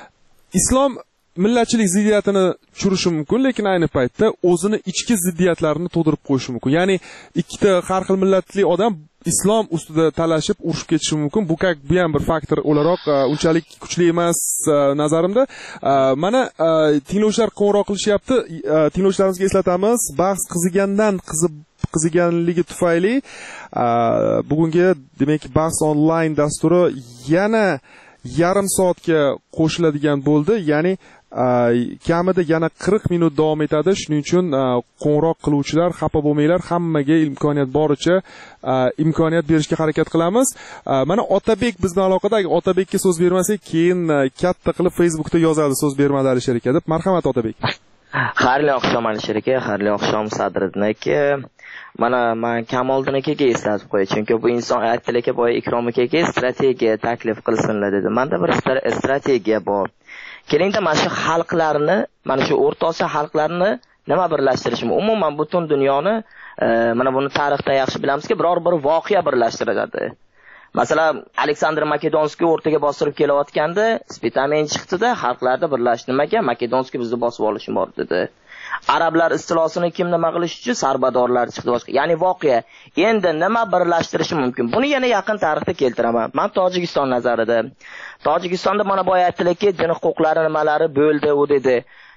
Islom millatchilik ziddiyatini tushirishi mumkin, lekin ayni paytda o'zini ichki ziddiyatlarini to'ldirib qo'yishi mumkin. Ya'ni ikkita har xil millatli odam islom ustida talashib urushib ketishi mumkin. Bu kak bu ham bir faktor o'laroq unchalik kuchli emas nazarimda. Mana tinglovchilar qo'ng'iroq qilishyapti. Tinglovchilarimizga eslatamiz, bahs qizigandan qizib qiziganligi tufayli bugungi demak bahs onlayn dasturi yana yarim soatga qo'shiladigan bo'ldi. Ya'ni kamida yana qirq minut davom etadi. Shuning uchun qo'ng'iroq qiluvchilar xafa bo'lmanglar, hammaga imkoniyat boricha imkoniyat berishga harakat qilamiz. Mana Otabek bizning aloqada. Agar Otabekka so'z bermasak, keyin katta qilib Facebookda yozadi, so'z bermadi Alisher aka deb. Marhamat Otabek. Xayrli oqshom Alisher aka, xayrli oqshom Sadriddin aka. Mana men Kamoliddin akaga eslatib qo'yay, chunki bu inson aytdi aka, boya Ikrom akaga strategiya taklif qilsinlar dedi. Menda bir strategiya bor. Kelingda mana shu xalqlarni, mana shu O'rta Osiyo xalqlarini nima birlashtirishmi? Umuman butun dunyoni, mana buni tarixda yaxshi bilamizki, biror bir voqea birlashtiradi. Masalan, Aleksandr Makedonskiy o'rtaga bostirib kelayotganda, Spitamen chiqdi-da, xalqlarda birlashdi. Nimaga? Makedonskiy bizni bosib olishim bor dedi. Arablar istilosini kim nima qilish uchun sarbadorlar chiqdi boshqa. Ya'ni voqea. Endi nima birlashtirishi mumkin? Buni yana yaqin tarixda keltiraman. Men Tojikiston nazarida. Tojikistonda mana boya aytdilarki, din huquqlari nimalari bo'ldi, u dedi.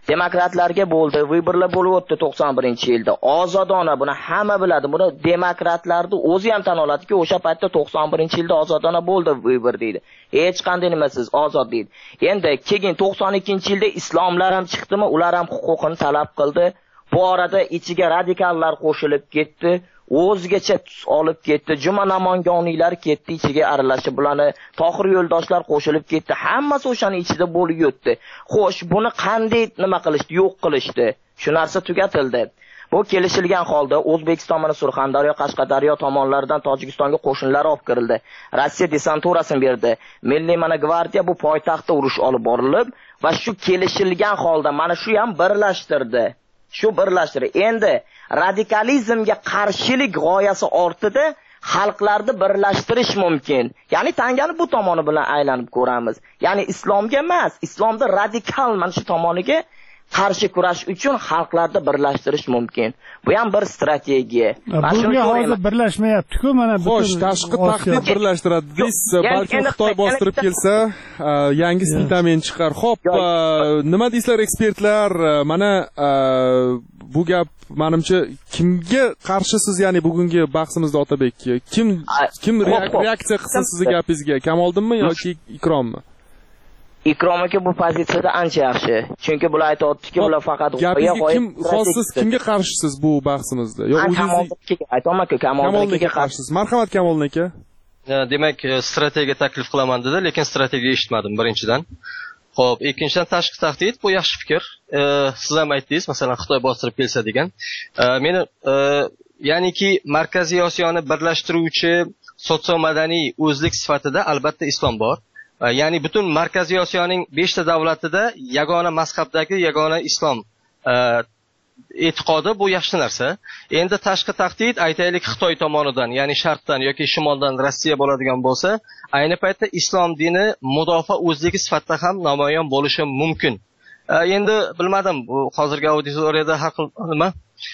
Demokratlarga bo'ldi, vыборlar bo'lib o'tdi to'qson birinchi yilda. Ozodona, buni hamma biladi. Buni demokratlarning o'zi ham tan oladiki, o'sha paytda to'qson birinchi yilda ozodona bo'ldi vыбор deydi. Hech qanday nimasiz ozod deydi. Endi keyin to'qson ikkinchi yilda islomlar ham chiqdimi, ular ham huquqini talab qildi. Bu orada ichiga radikallar qo'shilib ketdi. O'zgacha tus olib ketdi. Juma namoyongoniylar ketdi, ichiga aralashib, bularni Tohir yo'ldoshlar qo'shilib ketdi. Hammasi o'shaning ichida bo'lib o'tdi. Xo'sh, buni qanday nima qilishdi? Yo'q qilishdi. Shu narsa tugatildi. Bu kelishilgan holda O'zbekiston mana Surxondaryo, Qashqadaryo tomonlaridan Tojikistonga qo'shinlar olib kirildi. Rossiya desanturasini berdi. Milliy mana gvardiya bu poytaxtda urush olib borilib va shu kelishilgan holda mana shu ham birlashtirdi. Shu birlashtirdi. Endi radikalizmga qarshilik g'oyasi ortida xalqlarni birlashtirish mumkin. Ya'ni tangani bu tomoni bilan aylanib ko'ramiz. Ya'ni islomga emas, islomda radikal mana shu tomoniga qarshi kurash uchun xalqlarni birlashtirish mumkin. Bu ham bir strategiya. Bunga hozir birlashmayapti-ku, mana bu. Xo'sh, tashqi tahdid birlashtiradi. Biz balki Xitoy bostirib kelsa, yangi stildamen chiqar. Xo'p, nima deysizlar ekspertlar? Mana bu gap menimcha kimga qarshisiz, ya'ni bugungi bahsimizda Otabek? Kim kim reaksiya qilsin sizning gapingizga? Kamoldinmi yoki Ikrommi? Ikrom aka bu pozitsiyada ancha yaxshi. Chunki bular aytayotdiki, ular faqat g'oya g'oya. Kim xossiz kimga qarshisiz bu bahsimizda? Yo, o'zingiz aytolmaka Kamoldinga qarshisiz. Marhamat Kamoldin aka. Demak, strategiya taklif qilaman dedi, lekin strategiya eshitmadim birinchidan. Xo'p, ikkinchidan tashqi tahdid bu yaxshi fikr. Siz ham aytdingiz, masalan, Xitoy bostirib kelsa degan. Meni ya'niki Markaziy Osiyoni birlashtiruvchi sotso-madaniy o'zlik sifatida albatta islom bor. Ya'ni butun Markaziy Osiyoning beshta davlatida yagona mazhabdagi yagona islom e'tiqodi bu yaxshi narsa. Endi tashqi tahdid aytaylik Xitoy tomonidan, ya'ni sharqdan yoki shimoldan Rossiya bo'ladigan bo'lsa, ayni paytda islom dini mudofaa o'zligi sifatida ham namoyon bo'lishi mumkin. Endi bilmadim, bu hozirgi auditoriyada haq nima?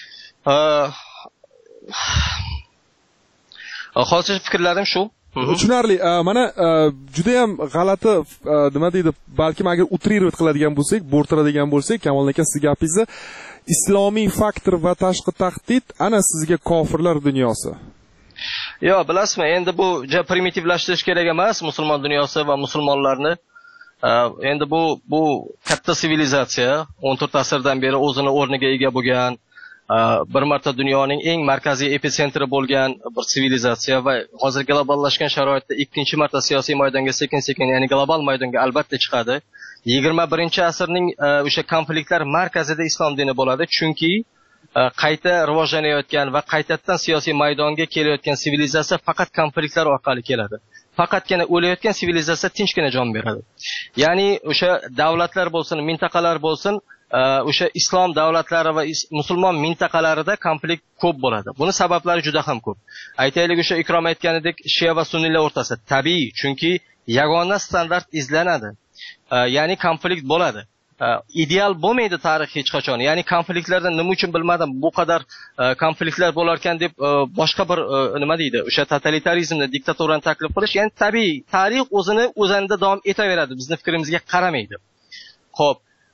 Hozir fikrlarim shu. Tushunarli. Mana juda ham g'alati nima deydi, balkim agar utrировать qiladigan bo'lsak, bo'rtiradigan bo'lsak, Kamol aka siz gapingizni, islomiy faktor va tashqi tahdid ana sizga kofirlar dunyosi. Yo, bilasizmi, endi bu primitivlashtirish kerak emas musulmon dunyosi va musulmonlarni. Endi bu bu katta sivilizatsiya o'n to'rt asrdan beri o'zini o'rniga ega bo'lgan, bir marta dunyoning eng markaziy epitsentri bo'lgan bir sivilizatsiya va hozir globallashgan sharoitda ikkinchi marta siyosiy maydonga sekin-sekin, ya'ni global maydonga albatta chiqadi. yigirma birinchi asrning o'sha konfliktlar markazida islom dini bo'ladi, chunki qayta rivojlanayotgan va qaytadan siyosiy maydonga kelayotgan sivilizatsiya faqat konfliktlar orqali keladi. Faqatgina o'layotgan sivilizatsiya tinchgina jon beradi. Ya'ni o'sha davlatlar bo'lsin, mintaqalar bo'lsin, o'sha islom davlatlari va musulmon mintaqalarida konflikt ko'p bo'ladi. Buni sabablari juda ham ko'p. Aytaylik, o'sha Ikrom aytganidek, Shia va sunniylar o'rtasida tabiiy, chunki yagona standart izlanadi. Ya'ni konflikt bo'ladi. Ideal bo'lmaydi tarix hech qachon. Ya'ni konfliktlarda nima uchun bilmadim, bu qadar konfliktlar bo'lar ekan deb boshqa bir nima deydi, o'sha totalitarizmni, diktaturani taklif qilish, ya'ni tabiiy, tarix o'zini o'zanda davom etaveradi, bizning fikrimizga qaramaydi. Xo'p,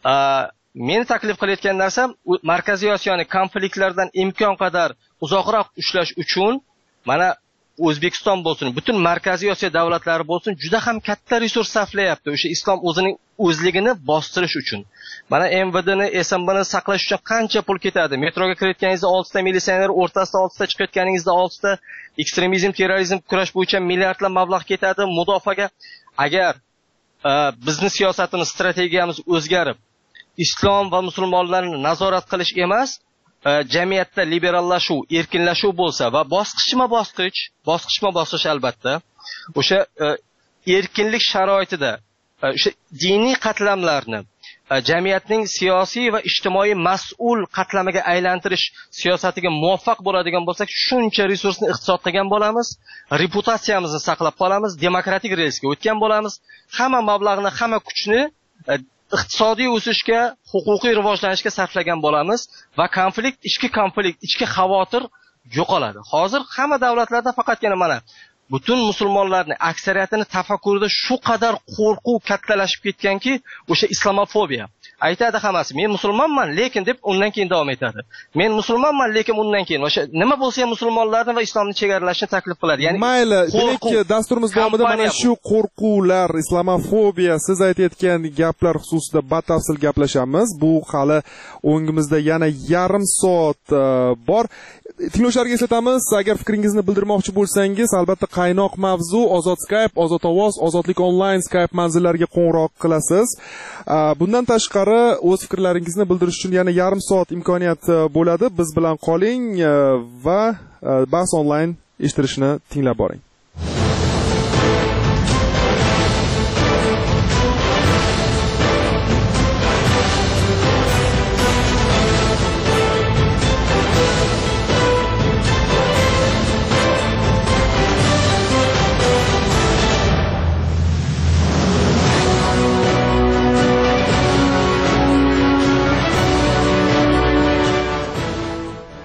men taklif qilayotgan narsam Markaziy Osiyoni konfliktlardan imkon qadar uzoqroq ushlash uchun mana O'zbekiston bo'lsin, butun Markaziy Osiyo davlatlari bo'lsin, juda ham katta resurs sarflayapti o'sha islom o'zining o'zligini bostirish uchun. Mana M V Dni, S M Bni saqlash uchun qancha pul ketadi? Metroga kirayotganingizda oltita militsioner, o'rtasida oltita chiqayotganingizda oltita, ekstremizm, terrorizm kurash bo'yicha milliardlab mablag' ketadi mudofaaga. Agar bizning siyosatimiz, strategiyamiz o'zgarib, islom va musulmonlarni nazorat qilish emas, jamiyatda liberallashuv, erkinlashuv bo'lsa va bosqichma-bosqich, bosqichma-bosqich albatta o'sha erkinlik sharoitida o'sha diniy qatlamlarni jamiyatning siyosiy va ijtimoiy mas'ul qatlamiga aylantirish siyosatiga muvaffaq bo'ladigan bo'lsak, shuncha resursni iqtisod qilgan bo'lamiz, reputatsiyamizni saqlab qolamiz, demokratik relsga o'tgan bo'lamiz, hamma mablag'ni, hamma kuchni iqtisodiy o'sishga, huquqiy rivojlanishga sarflagan bo'lamiz va konflikt, ichki konflikt, ichki xavotir yo'qoladi. Hozir hamma davlatlarda faqatgina mana butun musulmonlarning aksariyatini tafakkurida shu qadar qo'rquv kattalashib ketganki, o'sha islamofobiya. aytadi hammasi men musulmonman lekin deb undan keyin davom etadi. Men musulmonman lekin undan keyin o'sha nima bo'lsa ham musulmonlarni va islomni chegaralashni taklif qiladi. Ya'ni mayli, demak dasturimiz davomida mana shu qo'rquvlar, islamofobiya, siz aytayotgan gaplar xususida batafsil gaplashamiz. Bu hali o'ngimizda yana yarim soat bor. Tinglovchilarga eslatamiz, agar fikringizni bildirmoqchi bo'lsangiz, albatta qaynoq mavzu Ozod Skype, Ozod ovoz, Ozodlik onlayn Skype manzillariga qo'ng'iroq qilasiz. Bundan tashqari o'z fikrlaringizni bildirish uchun yana yarim soat imkoniyat bo'ladi. Biz bilan qoling va bahs onlayn eshittirishni tinglab boring.